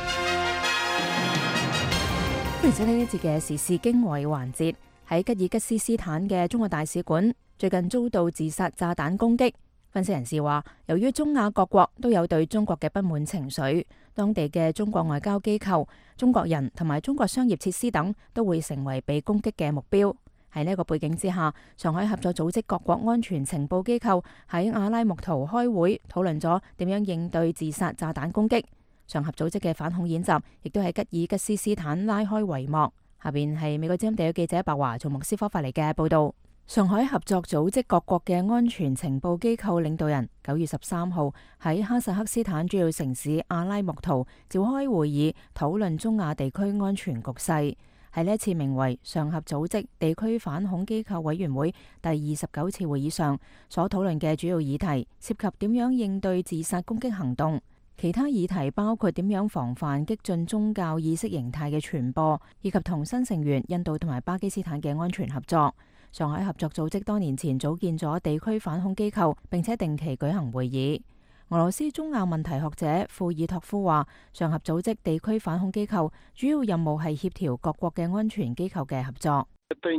歡迎收聽呢一節嘅時事經緯環節。喺吉爾吉斯斯坦嘅中國大使館最近遭到自殺炸彈攻擊。分析人士話，由於中亞各國都有對中國嘅不滿情緒，當地嘅中國外交機構、中國人同埋中國商業設施等都會成為被攻擊嘅目標。喺呢個背景之下，上海合作組織各國安全情報機構喺阿拉木圖開會，討論咗點樣應對自殺炸彈攻擊。上合組織嘅反恐演習亦都喺吉爾吉斯斯坦拉開帷幕。下邊係美國之音地區記者白華從莫斯科發嚟嘅報道。上海合作組織各國嘅安全情報機構領導人九月十三號喺哈薩克斯坦主要城市阿拉木圖召開會議，討論中亞地區安全局勢。喺呢一次名為上合組織地區反恐機構委員會第二十九次會議上，所討論嘅主要議題涉及點樣應對自殺攻擊行動。其他議題包括點樣防範激進宗教意識形態嘅傳播，以及同新成員印度同埋巴基斯坦嘅安全合作。上海合作組織多年前組建咗地區反恐機構，並且定期舉行會議。俄羅斯中亞問題學者庫爾托夫話，上合組織地區反恐機構主要任務係協調各國嘅安全機構嘅合作。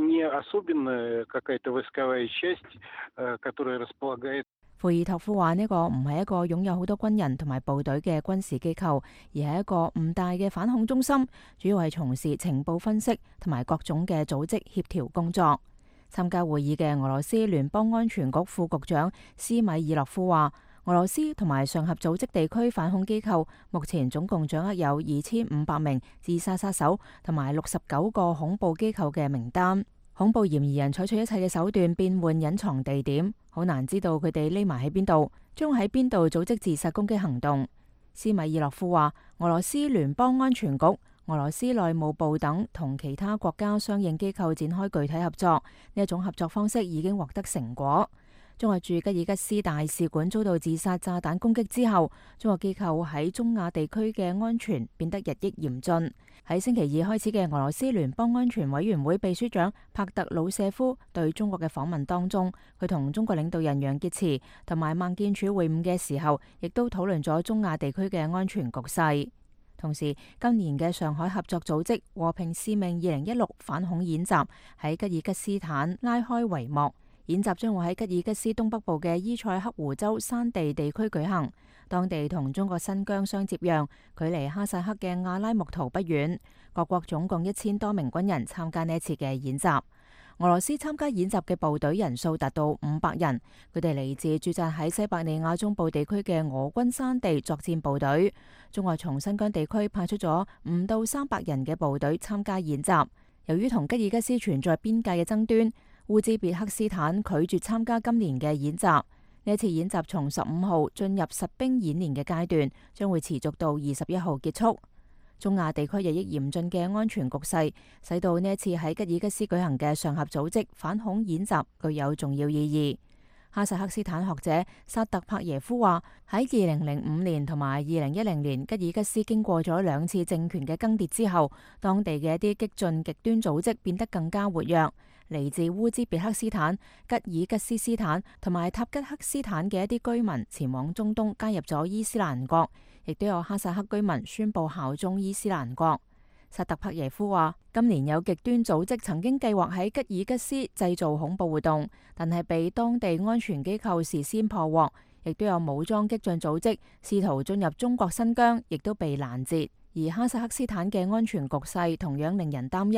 庫爾托夫話，呢個唔係一個擁有好多軍人同埋部隊嘅軍事機構，而係一個唔大嘅反恐中心，主要係從事情報分析同埋各種嘅組織協調工作。參加會議嘅俄羅斯聯邦安全局副局長斯米爾洛夫話，俄羅斯同埋上合組織地區反恐機構目前總共掌握有二千五百名自殺殺手同埋六十九個恐怖機構嘅名單。恐怖嫌疑人採取一切嘅手段變換隱藏地點，好難知道佢哋匿埋喺邊度，將喺邊度組織自殺攻擊行動。斯米爾洛夫話，俄羅斯聯邦安全局、俄羅斯內務部等同其他國家相應機構展開具體合作，呢一種合作方式已經獲得成果。中國駐吉爾吉斯大使館遭到自殺炸彈攻擊之後，中國機構喺中亞地區嘅安全變得日益嚴峻。喺星期二開始嘅俄羅斯聯邦安全委員會秘書長帕特魯舍夫對中國嘅訪問當中，佢同中國領導人楊潔篪同埋孟建柱會晤嘅時候，亦都討論咗中亞地區嘅安全局勢。同時，今年嘅上海合作組織和平使命二零一六反恐演習喺吉爾吉斯坦拉開帷幕。演習將會喺吉爾吉斯東北部嘅伊塞克湖州山地地區舉行，當地同中國新疆相接壤，距離哈薩克嘅阿拉木圖不遠。各國總共一千多名軍人參加呢一次嘅演習。俄羅斯參加演習嘅部隊人數達到五百人，佢哋嚟自駐紮喺西伯利亞中部地區嘅俄軍山地作戰部隊。中國從新疆地區派出咗五到三百人嘅部隊參加演習。由於同吉爾吉斯存在邊界嘅爭端，烏茲別克斯坦拒絕參加今年嘅演習。呢次演習從十五號進入實兵演練嘅階段，將會持續到二十一號結束。中亞地區日益嚴峻嘅安全局勢，使到呢一次喺吉爾吉斯舉行嘅上合組織反恐演習具有重要意義。哈薩克斯坦學者薩特帕耶夫話：喺二零零五年同埋二零一零年，吉爾吉斯經過咗兩次政權嘅更迭之後，當地嘅一啲激進極端組織變得更加活躍。嚟自烏茲別克斯坦、吉爾吉斯斯坦同埋塔吉克斯坦嘅一啲居民前往中東加入咗伊斯蘭國，亦都有哈薩克居民宣布效忠伊斯蘭國。薩特帕耶夫話：今年有極端組織曾經計劃喺吉爾吉斯製造恐怖活動，但係被當地安全機構事先破獲，亦都有武裝激進組織試圖進入中國新疆，亦都被攔截。而哈薩克斯坦嘅安全局勢同樣令人擔憂。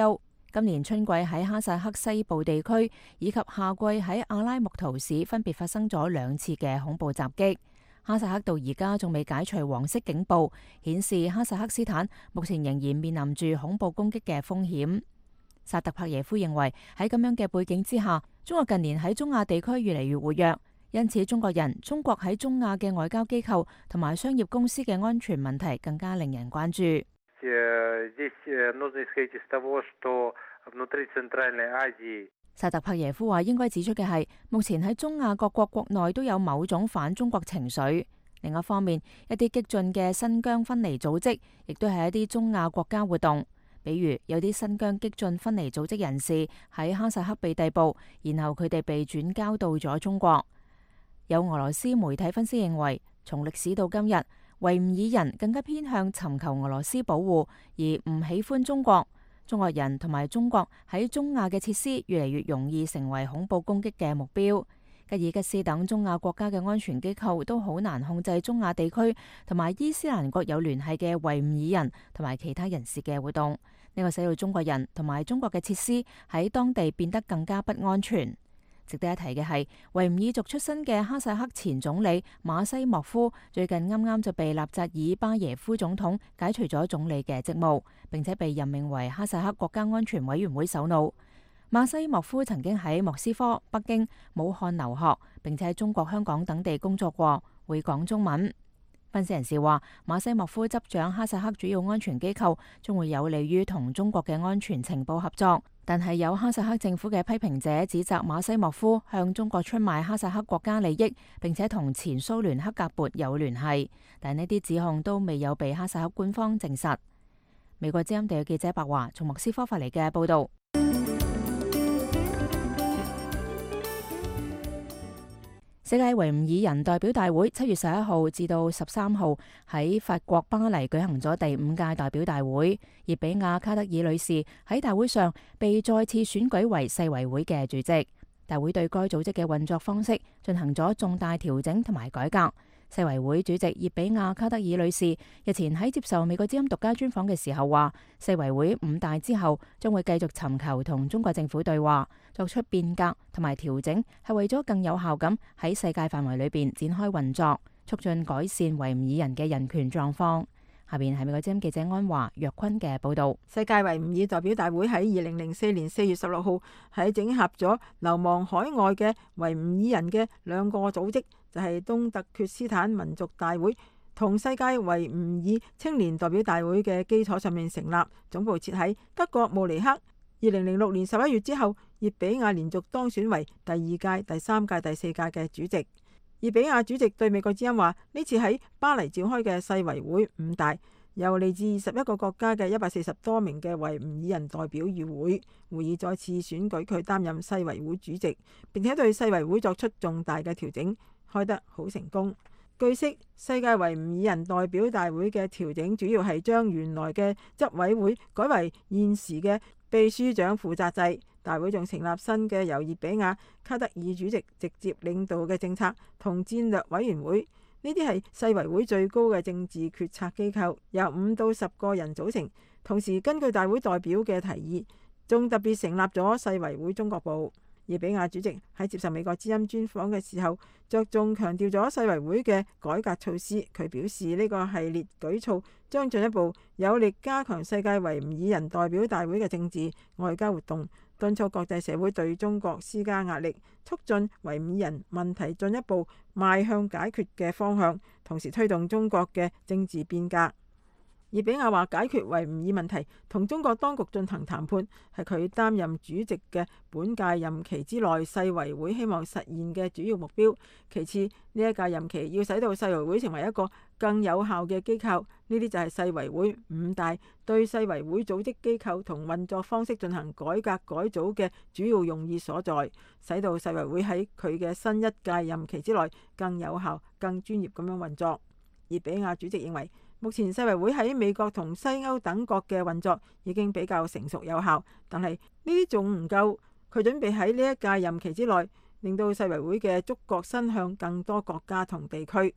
今年春季喺哈薩克西部地區以及夏季喺阿拉木圖市分別發生咗兩次嘅恐怖襲擊。哈薩克到而家仲未解除黃色警報，顯示哈薩克斯坦目前仍然面臨住恐怖攻擊嘅風險。薩特帕耶夫認為喺咁樣嘅背景之下，中國近年喺中亞地區越嚟越活躍，因此中國人、中國喺中亞嘅外交機構同埋商業公司嘅安全問題更加令人關注。薩特帕耶夫話：應該指出嘅係，目前喺中亞各國國內都有某種反中國情緒。另一方面，一啲激進嘅新疆分離組織，亦都係一啲中亞國家活動。比如有啲新疆激進分離組織人士喺哈薩克被逮捕，然後佢哋被轉交到咗中國。有俄羅斯媒體分析認為，從歷史到今日，維吾爾人更加偏向尋求俄羅斯保護，而唔喜歡中國。中國人同埋中國喺中亞嘅設施越嚟越容易成為恐怖攻擊嘅目標。吉爾吉斯等中亞國家嘅安全機構都好難控制中亞地區同埋伊斯蘭國有聯繫嘅維吾爾人同埋其他人士嘅活動，呢個使到中國人同埋中國嘅設施喺當地變得更加不安全。值得一提嘅係，維吾爾族出身嘅哈薩克前總理馬西莫夫最近啱啱就被納扎爾巴耶夫總統解除咗總理嘅職務，並且被任命為哈薩克國家安全委員會首腦。馬西莫夫曾經喺莫斯科、北京、武漢留學，並且喺中國香港等地工作過，會講中文。分析人士話，馬西莫夫執掌哈薩克主要安全機構，將會有利於同中國嘅安全情報合作。但係有哈薩克政府嘅批評者指責馬西莫夫向中國出賣哈薩克國家利益，並且同前蘇聯克格勃有聯繫。但呢啲指控都未有被哈薩克官方證實。美國之音地記者白華從莫斯科發嚟嘅報道。世界維吾爾人代表大會七月十一號至到十三號喺法國巴黎舉行咗第五屆代表大會，葉比亞卡德爾女士喺大會上被再次選舉為世維會嘅主席。大會對該組織嘅運作方式進行咗重大調整同埋改革。世維會主席葉比亞卡德爾女士日前喺接受美國之音獨家專訪嘅時候話，世維會五大之後將會繼續尋求同中國政府對話，作出變革同埋調整，係為咗更有效咁喺世界範圍裏邊展開運作，促進改善維吾爾人嘅人權狀況。下邊係美國之音記者安華、若坤嘅報道。 世界維吾爾代表大會喺二零零四年四月十六號喺整合咗流亡海外嘅維吾爾人嘅兩個組織，就係東突厥斯坦民族大會同世界維吾爾青年代表大會嘅基礎上面成立，總部設喺德國慕尼黑。二零零六年十一月之後，葉比亞連續當選為第二屆、第三屆、第四屆嘅主席。葉比亞主席對美國之音話：呢次喺巴黎召開嘅世維會五大，由嚟自十一個國家嘅一百四十多名嘅維吾爾人代表與會，會議再次選舉佢擔任世維會主席，並且對世維會作出重大嘅調整，開得好成功。據悉，世界維吾爾人代表大會嘅調整主要係將原來嘅執委會改為現時嘅秘書長負責制。大會仲成立新嘅由葉比亞卡德爾主席直接領導嘅政策同戰略委員會，呢啲係世維會最高嘅政治決策機構，由五到十個人組成。同時根據大會代表嘅提議，仲特別成立咗世維會中國部。葉比亞主席喺接受美國之音專訪嘅時候，着重強調咗世維會嘅改革措施。佢表示呢個系列舉措將進一步有力加強世界維吾爾人代表大會嘅政治外交活動，敦促國際社會對中國施加壓力，促進維吾爾人問題進一步邁向解決嘅方向，同時推動中國嘅政治變革。葉比亞話：解決維吾爾問題同中國當局進行談判，係佢擔任主席嘅本屆任期之內世維會希望實現嘅主要目標。其次，呢一屆任期要使到世維會成為一個更有效嘅機構，呢啲就係世維會五大對世維會組織機構同運作方式進行改革改組嘅主要用意所在，使到世維會喺佢嘅新一屆任期之內更有效、更專業咁樣運作。葉比亞主席認為，目前世維會喺美國同西歐等國嘅運作已經比較成熟有效，但係呢啲仲唔夠。佢準備喺呢一屆任期之內，令到世維會嘅觸角伸向更多國家同地區。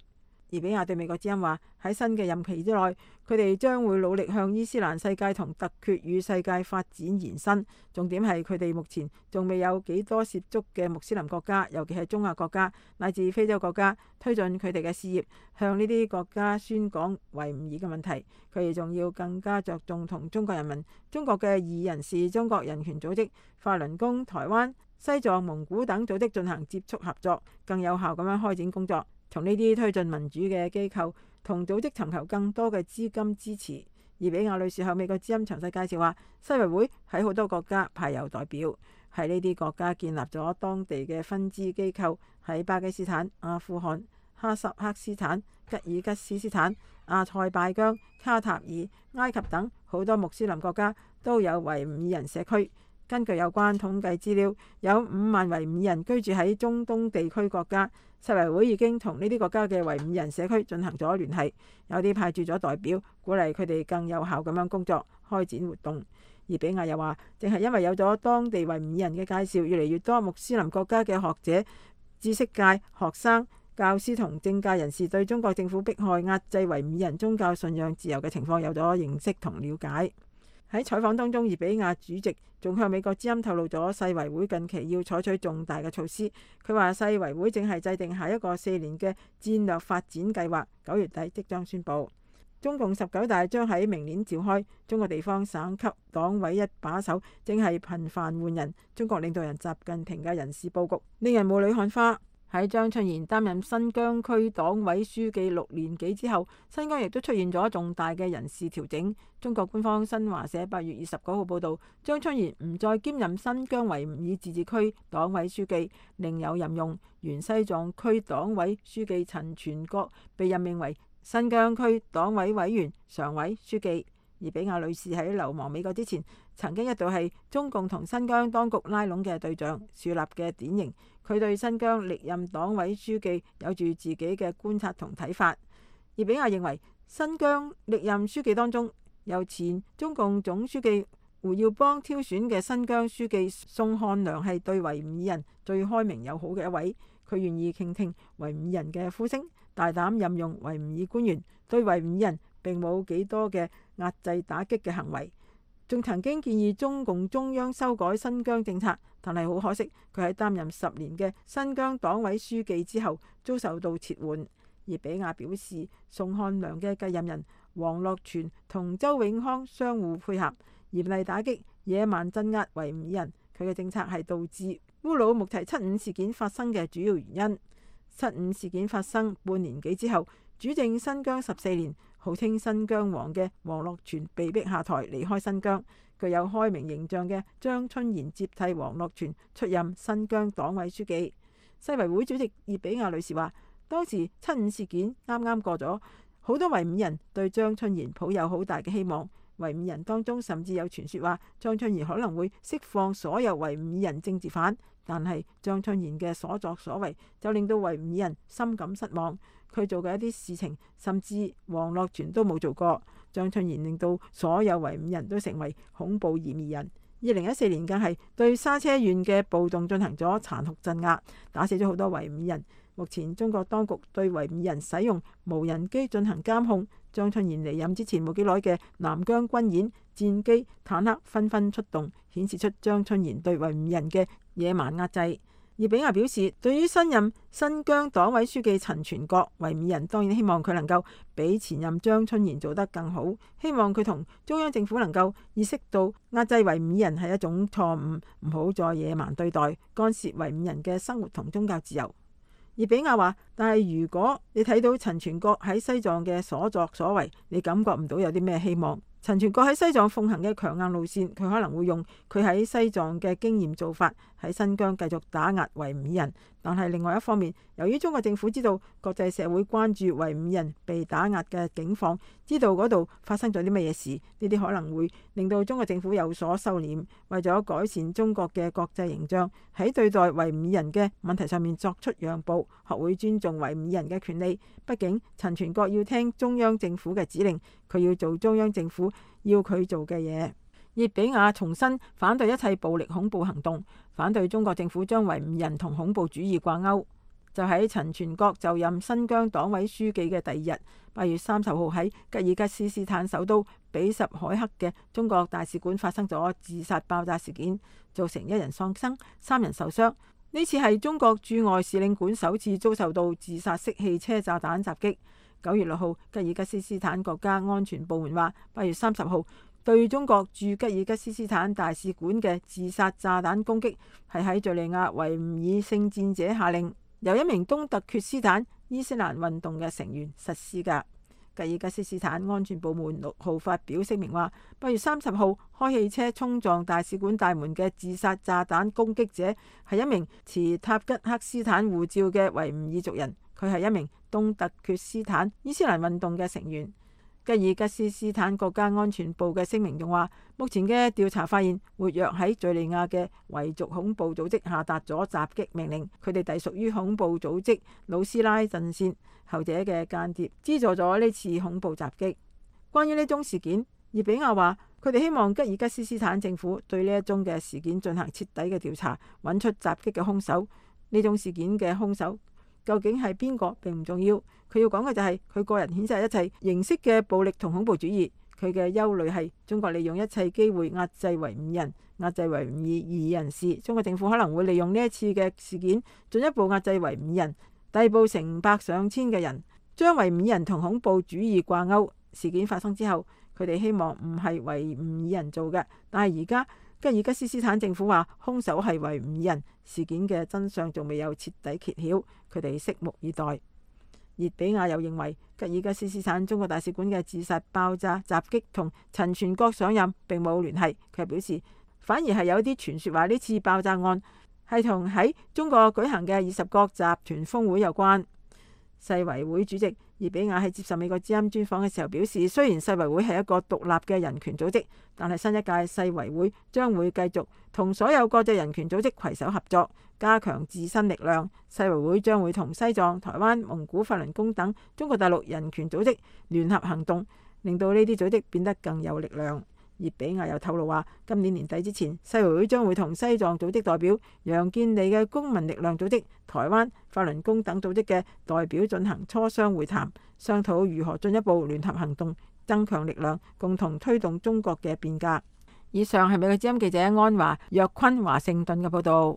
伊比亞對美國之音話：喺新嘅任期之內，佢哋將會努力向伊斯蘭世界同突厥語世界發展延伸。重點係佢哋目前仲未有幾多涉足嘅穆斯林國家，尤其係中亞國家乃至非洲國家，推進佢哋嘅事業，向呢啲國家宣講維吾爾嘅問題。佢哋仲要更加着重同中國人民、中國嘅異議人士、中國人權組織、法輪功、台灣、西藏、蒙古等組織進行接觸合作，更有效咁樣開展工作。從呢啲推進民主嘅機構同組織尋求更多嘅資金支持。伊比亞女士向美國之音詳細介紹話，世維會喺好多國家派有代表，喺呢啲國家建立咗當地嘅分支機構，喺巴基斯坦、阿富汗、哈薩克斯坦、吉爾吉斯斯坦、阿塞拜疆、卡塔爾、埃及等好多穆斯林國家都有維吾爾人社區。根據有關統計資料，有五萬維吾爾人居住喺中東地區國家。世維會已經同呢啲國家嘅維吾爾人社區進行咗聯繫，有啲派駐咗代表，鼓勵佢哋更有效咁樣工作、開展活動。伊比亞又話，正係因為有咗當地維吾爾人嘅介紹，越嚟越多穆斯林國家嘅學者、知識界、學生、教師同政界人士對中國政府迫害、壓制維吾爾人宗教信仰自由嘅情況有咗認識同了解。喺採訪當中，伊比亞主席仲向美國之音透露咗世維會近期要採取重大嘅措施。佢話世維會正係制定下一個四年嘅戰略發展計劃，九月底即將宣佈。中共十九大將喺明年召開，中國地方省級黨委一把手正係頻繁換人，中國領導人習近平嘅人事佈局令人霧裡看花。喺張春賢擔任新疆區黨委書記六年幾之後，新疆亦都出現咗重大嘅人事調整。中國官方新華社八月二十九號報導，張春賢唔再兼任新疆維吾爾自治區黨委書記，另有任用。原西藏區黨委書記陳全國被任命為新疆區黨委委員、常委、書記。伊比亞女士喺流亡美國之前，曾經一度係中共同新疆當局拉攏嘅對象，樹立嘅典型。佢對新疆歷任黨委書記有住自己嘅觀察同睇法。伊比亞認為，新疆歷任書記當中，由前中共總書記胡耀邦挑選嘅新疆書記宋漢良係對維吾爾人最開明友好嘅一位。佢願意傾聽維吾爾人嘅呼聲，大膽任用維吾爾官員，對維吾爾人並冇幾多嘅壓制打擊嘅行為。仲曾經建議中共中央修改新疆政策，但係好可惜，佢喺擔任十年嘅新疆黨委書記之後遭受到撤換。伊比亞表示，宋漢良嘅繼任人王樂全同周永康相互配合，嚴厲打擊野蠻鎮壓維吾爾人。佢嘅政策係導致烏魯木齊七五事件發生嘅主要原因。七五事件發生半年幾之後，主政新疆十四年，號稱新疆王嘅王樂全被逼下台離開新疆。具有開明形象嘅張春賢接替王樂全出任新疆黨委書記。世維會主席伊比亞女士話，當時七五事件啱啱過咗，好多維吾爾人對張春賢抱有好大嘅希望。維吾爾人當中甚至有傳說話，張春賢可能會釋放所有維吾爾人政治犯。但係張春賢嘅所作所為就令到維吾爾人深感失望。佢做嘅一啲事情，甚至王樂全都冇做過。張春賢令到所有維吾爾人都成為恐怖嫌疑人。二零一四年更係對沙車縣嘅暴動進行咗殘酷鎮壓，打死咗好多維吾爾人。目前中國當局對維吾爾人使用無人機進行監控。張春賢離任之前冇幾耐嘅南疆軍演，戰機、坦克紛紛出動，顯示出張春賢對維吾爾人嘅野蠻壓制。伊比亞表示，對於新任新疆黨委書記陳全國，維吾爾人當然希望佢能夠比前任張春賢做得更好，希望佢同中央政府能夠意識到壓制維吾爾人係一種錯誤，唔好再野蠻對待，干涉維吾爾人嘅生活同宗教自由。伊比亞話，但係如果你睇到陳全國喺西藏嘅所作所為，你感覺唔到有啲咩希望。陳全國喺西藏奉行嘅強硬路線，佢可能會用佢喺西藏嘅經驗做法，喺新疆繼續打壓維吾爾人。但係另外一方面，由於中國政府知道國際社會關注維吾爾人被打壓嘅境況，知道嗰度發生咗啲乜嘢事，呢啲可能會令到中國政府有所收斂，為咗改善中國嘅國際形象，喺對待維吾爾人嘅問題上面作出讓步，學會尊重維吾爾人嘅權利。畢竟陳全國要聽中央政府嘅指令，佢要做中央政府要佢做嘅嘢。伊比亞重申反對一切暴力恐怖行動，反對中國政府將維吾爾人同恐怖主義掛鈎。 就喺陳全國就任新疆黨委書記嘅第二日，八月三十號喺吉爾吉斯斯坦首都比什凱克嘅中國大使館發生咗自殺爆炸事件，造成一人喪生、三人受傷。呢次係中國駐外使領館首次遭受到自殺式汽車炸彈襲擊。九月六號，吉爾吉斯斯坦國家安全部門話，八月三十號對中國駐吉爾吉斯斯坦大使館嘅自殺炸彈攻擊係喺敘利亞維吾爾聖戰者下令，由一名東突厥斯坦伊斯蘭運動嘅成員實施㗎。吉爾吉斯斯坦安全部門六號發表聲明話，八月三十號開汽車衝撞大使館大門嘅自殺炸彈攻擊者係一名持塔吉克斯坦護照嘅維吾爾族人，佢係一名東突厥斯坦伊斯蘭運動嘅成員。吉爾吉斯斯坦國家安全部嘅聲明仲話，目前嘅調查發現，活躍喺敘利亞嘅維族恐怖組織下達咗襲擊命令，佢哋隸屬於恐怖組織魯斯拉陣線，後者嘅間諜資助咗呢次恐怖襲擊。關於呢宗事件，葉比亞話佢哋希望吉爾吉斯斯坦政府對呢一宗嘅事件進行徹底嘅調查，揾出襲擊嘅兇手。呢宗事件嘅兇手究竟係邊個並唔重要，佢要講嘅就係佢個人譴責一切形式嘅暴力同恐怖主義。佢嘅憂慮係中國利用一切機會壓制維吾爾人、壓制維吾爾異議人士。中國政府可能會利用呢一次嘅事件進一步壓制維吾爾人，逮捕成百上千嘅人，將維吾爾人同恐怖主義掛鈎。事件發生之後，佢哋希望唔係維吾爾人做嘅，但係而家吉爾吉斯斯坦政府話兇手係維吾爾人，事件嘅真相仲未有徹底揭曉，佢哋拭目以待。熱比亞又認為吉爾吉斯斯坦中國大使館嘅自殺爆炸襲擊同陳全國上任並冇聯繫，佢表示反而係有啲傳說話呢次爆炸案係同喺中國舉行嘅二十國集團峰會有關。世維會主席熱比亞喺接受美國之音專訪嘅時候表示，雖然世維會係一個獨立嘅人權組織，但係新一屆世維會將會繼續同所有國際人權組織攜手合作，加強自身力量。世維會將會同西藏、台灣、蒙古、法輪功等中國大陸人權組織聯合行動，令到呢啲組織變得更有力量。熱比亞又透露話，今年年底之前，世維會將會同西藏組織代表、楊建利嘅公民力量組織、台灣法輪功等組織嘅代表進行磋商會談，商討如何進一步聯合行動，增強力量，共同推動中國嘅變革。以上係美國之音記者安華、約坤華盛頓嘅報道。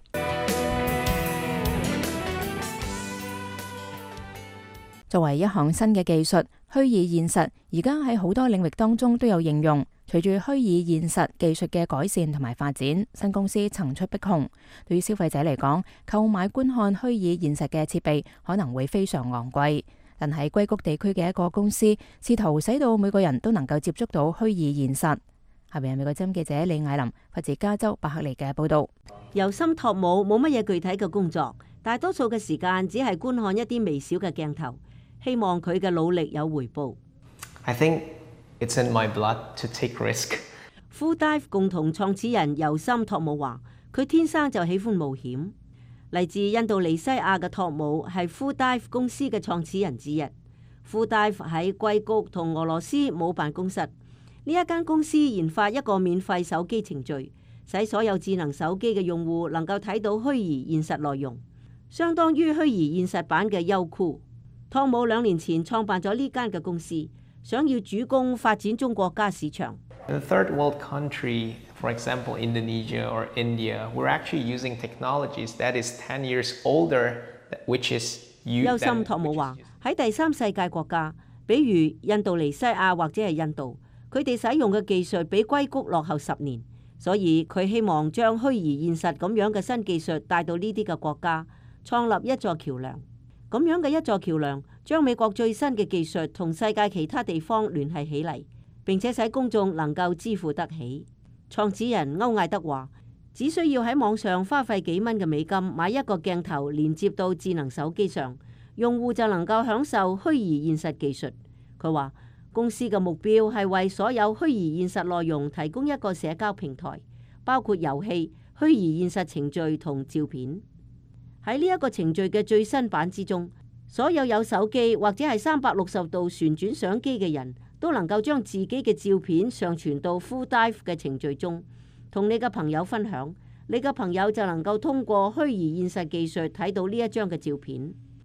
作為一項新嘅技術，虛擬現實而家喺好多領域當中都有應用。隨住虛擬現實技術嘅改善同埋發展，新公司層出不窮。對於消費者嚟講，購買觀看虛擬現實嘅設備可能會非常昂貴。但喺硅谷地區嘅一個公司，試圖使到每個人都能夠接觸到虛擬現實。下邊係美國之音記者李艾琳發自加州伯克利嘅報道。 尤森托姆冇乜嘢具體嘅工作，大多數嘅時間只係觀看一啲微小嘅鏡頭，希望佢嘅努力有回報。 I think it's in my blood to take risk. Full Dive 共同創始人尤森托姆話：佢天生就喜歡冒險。嚟自印度尼西亞嘅托姆係 Full Dive 公司嘅創始人之一。Full Dive 喺硅谷同俄羅斯冇辦公室。呢一間公司研發一個免費手機程序，使所有智能手機嘅用戶能夠睇到虛擬現實內容，相當於虛擬現實版嘅優酷。托姆兩年前創辦咗呢間嘅公司，想要主攻發展中國家市場。 In a third world country, for example, Indonesia or India, we're actually using technologies that is ten years older, which is you. 優森托姆話：喺第三世界國家，比如印度尼西亞或者係印度，佢哋使用嘅技術比硅谷落後十年，所以佢希望將虛擬現實咁樣嘅新技術帶到呢啲嘅國家，創立一座橋樑。咁樣嘅一座橋樑，將美國最新嘅技術同世界其他地方聯繫起嚟，並且使公眾能夠支付得起。創始人歐艾德話：只需要喺網上花費幾蚊嘅美金買一個鏡頭連接到智能手機上，用戶就能夠享受虛擬現實技術。佢話公司嘅目標係為所有虛擬現實內容提供一個社交平台，包括遊戲、虛擬現實程序同照片。喺呢一個程序嘅最新版之中，所有有手機或者係三百六十度旋轉相機嘅人都能夠將自己嘅照片上傳到 Full Dive 嘅程序中，同你嘅朋友分享。你嘅朋友就能夠通過虛擬現實技術睇到呢一張嘅照片。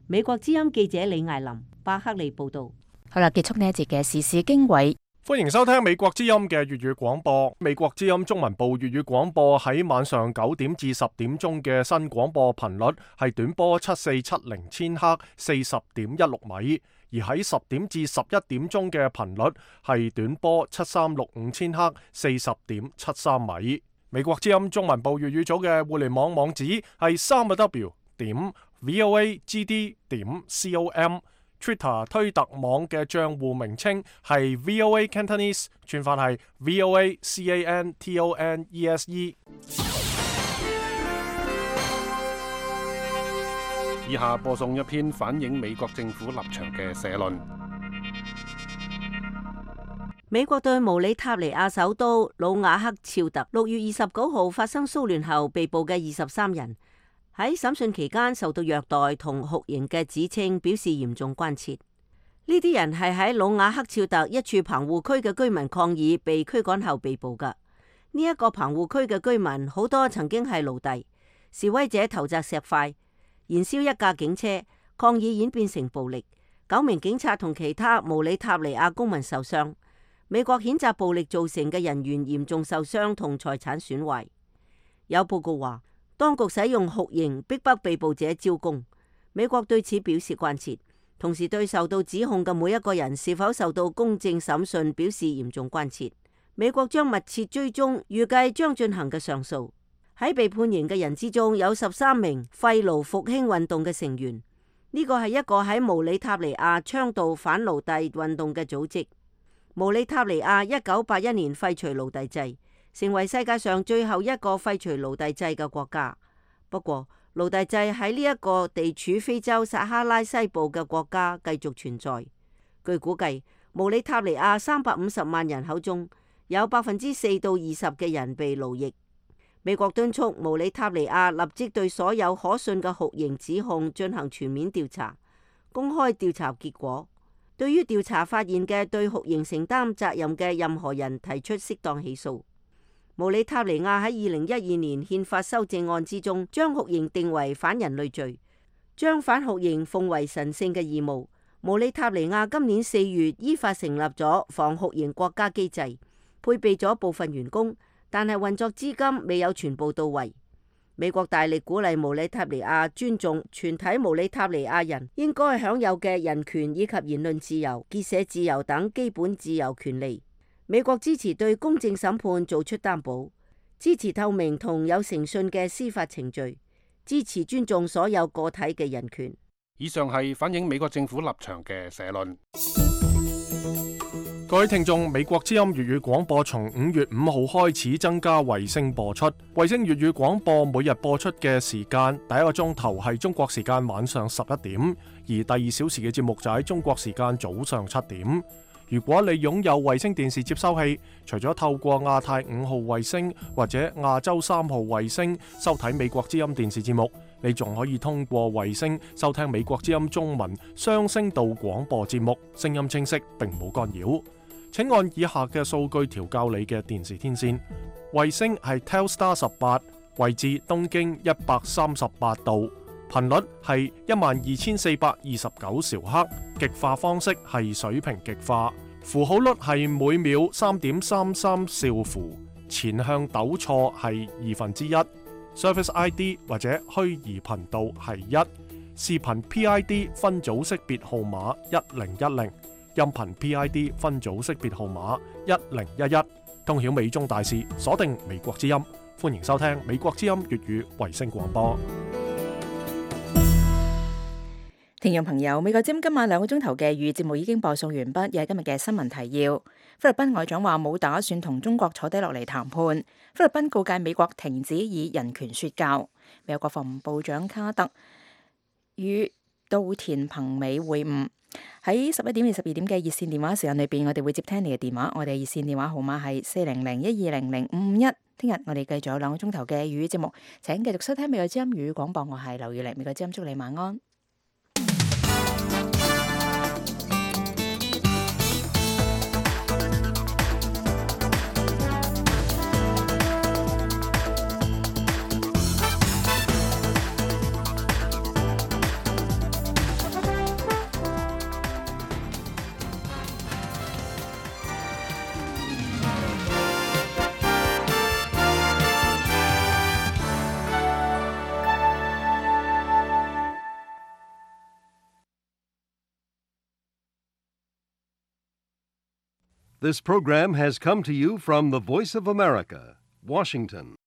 美國之音記者李艾琳、巴克利報道。 好啦，結束呢一節嘅時事經緯。 歡迎收聽美國之音嘅粵語廣播。美國之音中文部粵語廣播喺晚上九點至十點鐘嘅新廣播頻率係短波七四七零千赫四十點一六米，而喺十點至十一點鐘嘅頻率係短波七三六五千赫四十點七三米。美國之音中文部粵語組嘅互聯網網址係三個 W 點 V O A G D 點 C O M。Twitter 推特網嘅賬戶名稱係 V O A Cantonese， 串法係 V O A C A N T O N E S E。 以下播送一篇反映美國政府立場嘅社論。 美國對毛里塔尼亞首都魯瓦克肖特六月二十九號發生騷亂後被捕嘅二十三人，喺審訊期間受到虐待同酷刑嘅指稱表示嚴重關切。呢啲人係喺魯瓦克肖特一處棚戶區嘅居民抗議被驅趕後被捕㗎。呢一個棚戶區嘅居民好多曾經係奴隸。示威者投擲石塊、燃燒一架警車，抗議演變成暴力。九名警察同其他毛里塔尼亞公民受傷。美國譴責暴力造成嘅人員嚴重受傷同財產損壞。有報告話，當局使用酷刑逼迫被捕者招供，美國對此表示關切，同時對受到指控嘅每一個人是否受到公正審訊表示嚴重關切。美國將密切追蹤預計將進行嘅上訴。喺被判刑嘅人之中有十三名廢奴復興運動嘅成員，呢個係一個喺毛里塔尼亞倡導反奴隸運動嘅組織。毛里塔尼亞一九八一年廢除奴隸制，成為世界上最後一個廢除奴隸制嘅國家。不過，奴隸制喺呢一個地處非洲撒哈拉西部嘅國家繼續存在。據估計，毛里塔尼亞三百五十萬人口中有百分之四到二十嘅人被奴役。美國敦促毛里塔尼亞立即對所有可信嘅酷刑指控進行全面調查，公開調查結果。對於調查發現嘅對酷刑承擔責任嘅任何人提出適當起訴。毛里塔尼亞喺二零一二年憲法修正案之中，將酷刑定為反人類罪，將反酷刑奉為神聖嘅義務。毛里塔尼亞今年四月依法成立咗防酷刑國家機制，配備咗部分員工，但係運作資金未有全部到位。美國大力鼓勵毛里塔尼亞尊重全體毛里塔尼亞人應該享有嘅人權以及言論自由、結社自由等基本自由權利。美國支持對公正審判做出擔保，支持透明同有誠信嘅司法程序，支持尊重所有個體嘅人權。 以上係反映美國政府立場嘅社論。 各位聽眾，美國之音粵語廣播從五月五號開始增加衛星播出。衛星粵語廣播每日播出嘅時間，第一個鐘頭係中國時間晚上十一點，而第二小時嘅節目就喺中國時間早上七點。如果你擁有衛星電視接收器，除咗透過亞太五號衛星或者亞洲三號衛星收睇美國之音電視節目，你仲可以通過衛星收聽美國之音中文雙聲道廣播節目，聲音清晰並冇干擾。請按以下嘅數據調校你嘅電視天線。衛星係 Telstar 十八，位置東經一百三十八度，頻率係一萬二千四百二十九兆赫，極化方式係水平極化，符號率係每秒三點三三兆符，前向抖錯係二分之一，Service I D 或者虛擬頻道係一，視頻 P I D 分組識別號碼一零一零。音頻 P I D 分組識別號碼一零一一，通曉美中大事，鎖定美國之音，歡迎收聽美國之音粵語衛星廣播。 聽眾朋友，美國之音今晚兩個鐘頭嘅粵語節目已經播送完畢，又係今日嘅新聞提要。菲律賓外長話冇打算同中國坐低落嚟談判。菲律賓告誡美國停止以人權說教。美國國防部長卡特與稻田朋美會晤。喺十一點至十二點嘅熱線電話時間裏邊，我哋會接聽你嘅電話。我哋熱線電話號碼係四零零一二零零五五一。聽日我哋繼續有兩個鐘頭嘅粵語節目，請繼續收聽美國之音粵語廣播。我係劉宇玲，美國之音祝你晚安。 This program has come to you from the Voice of America, Washington.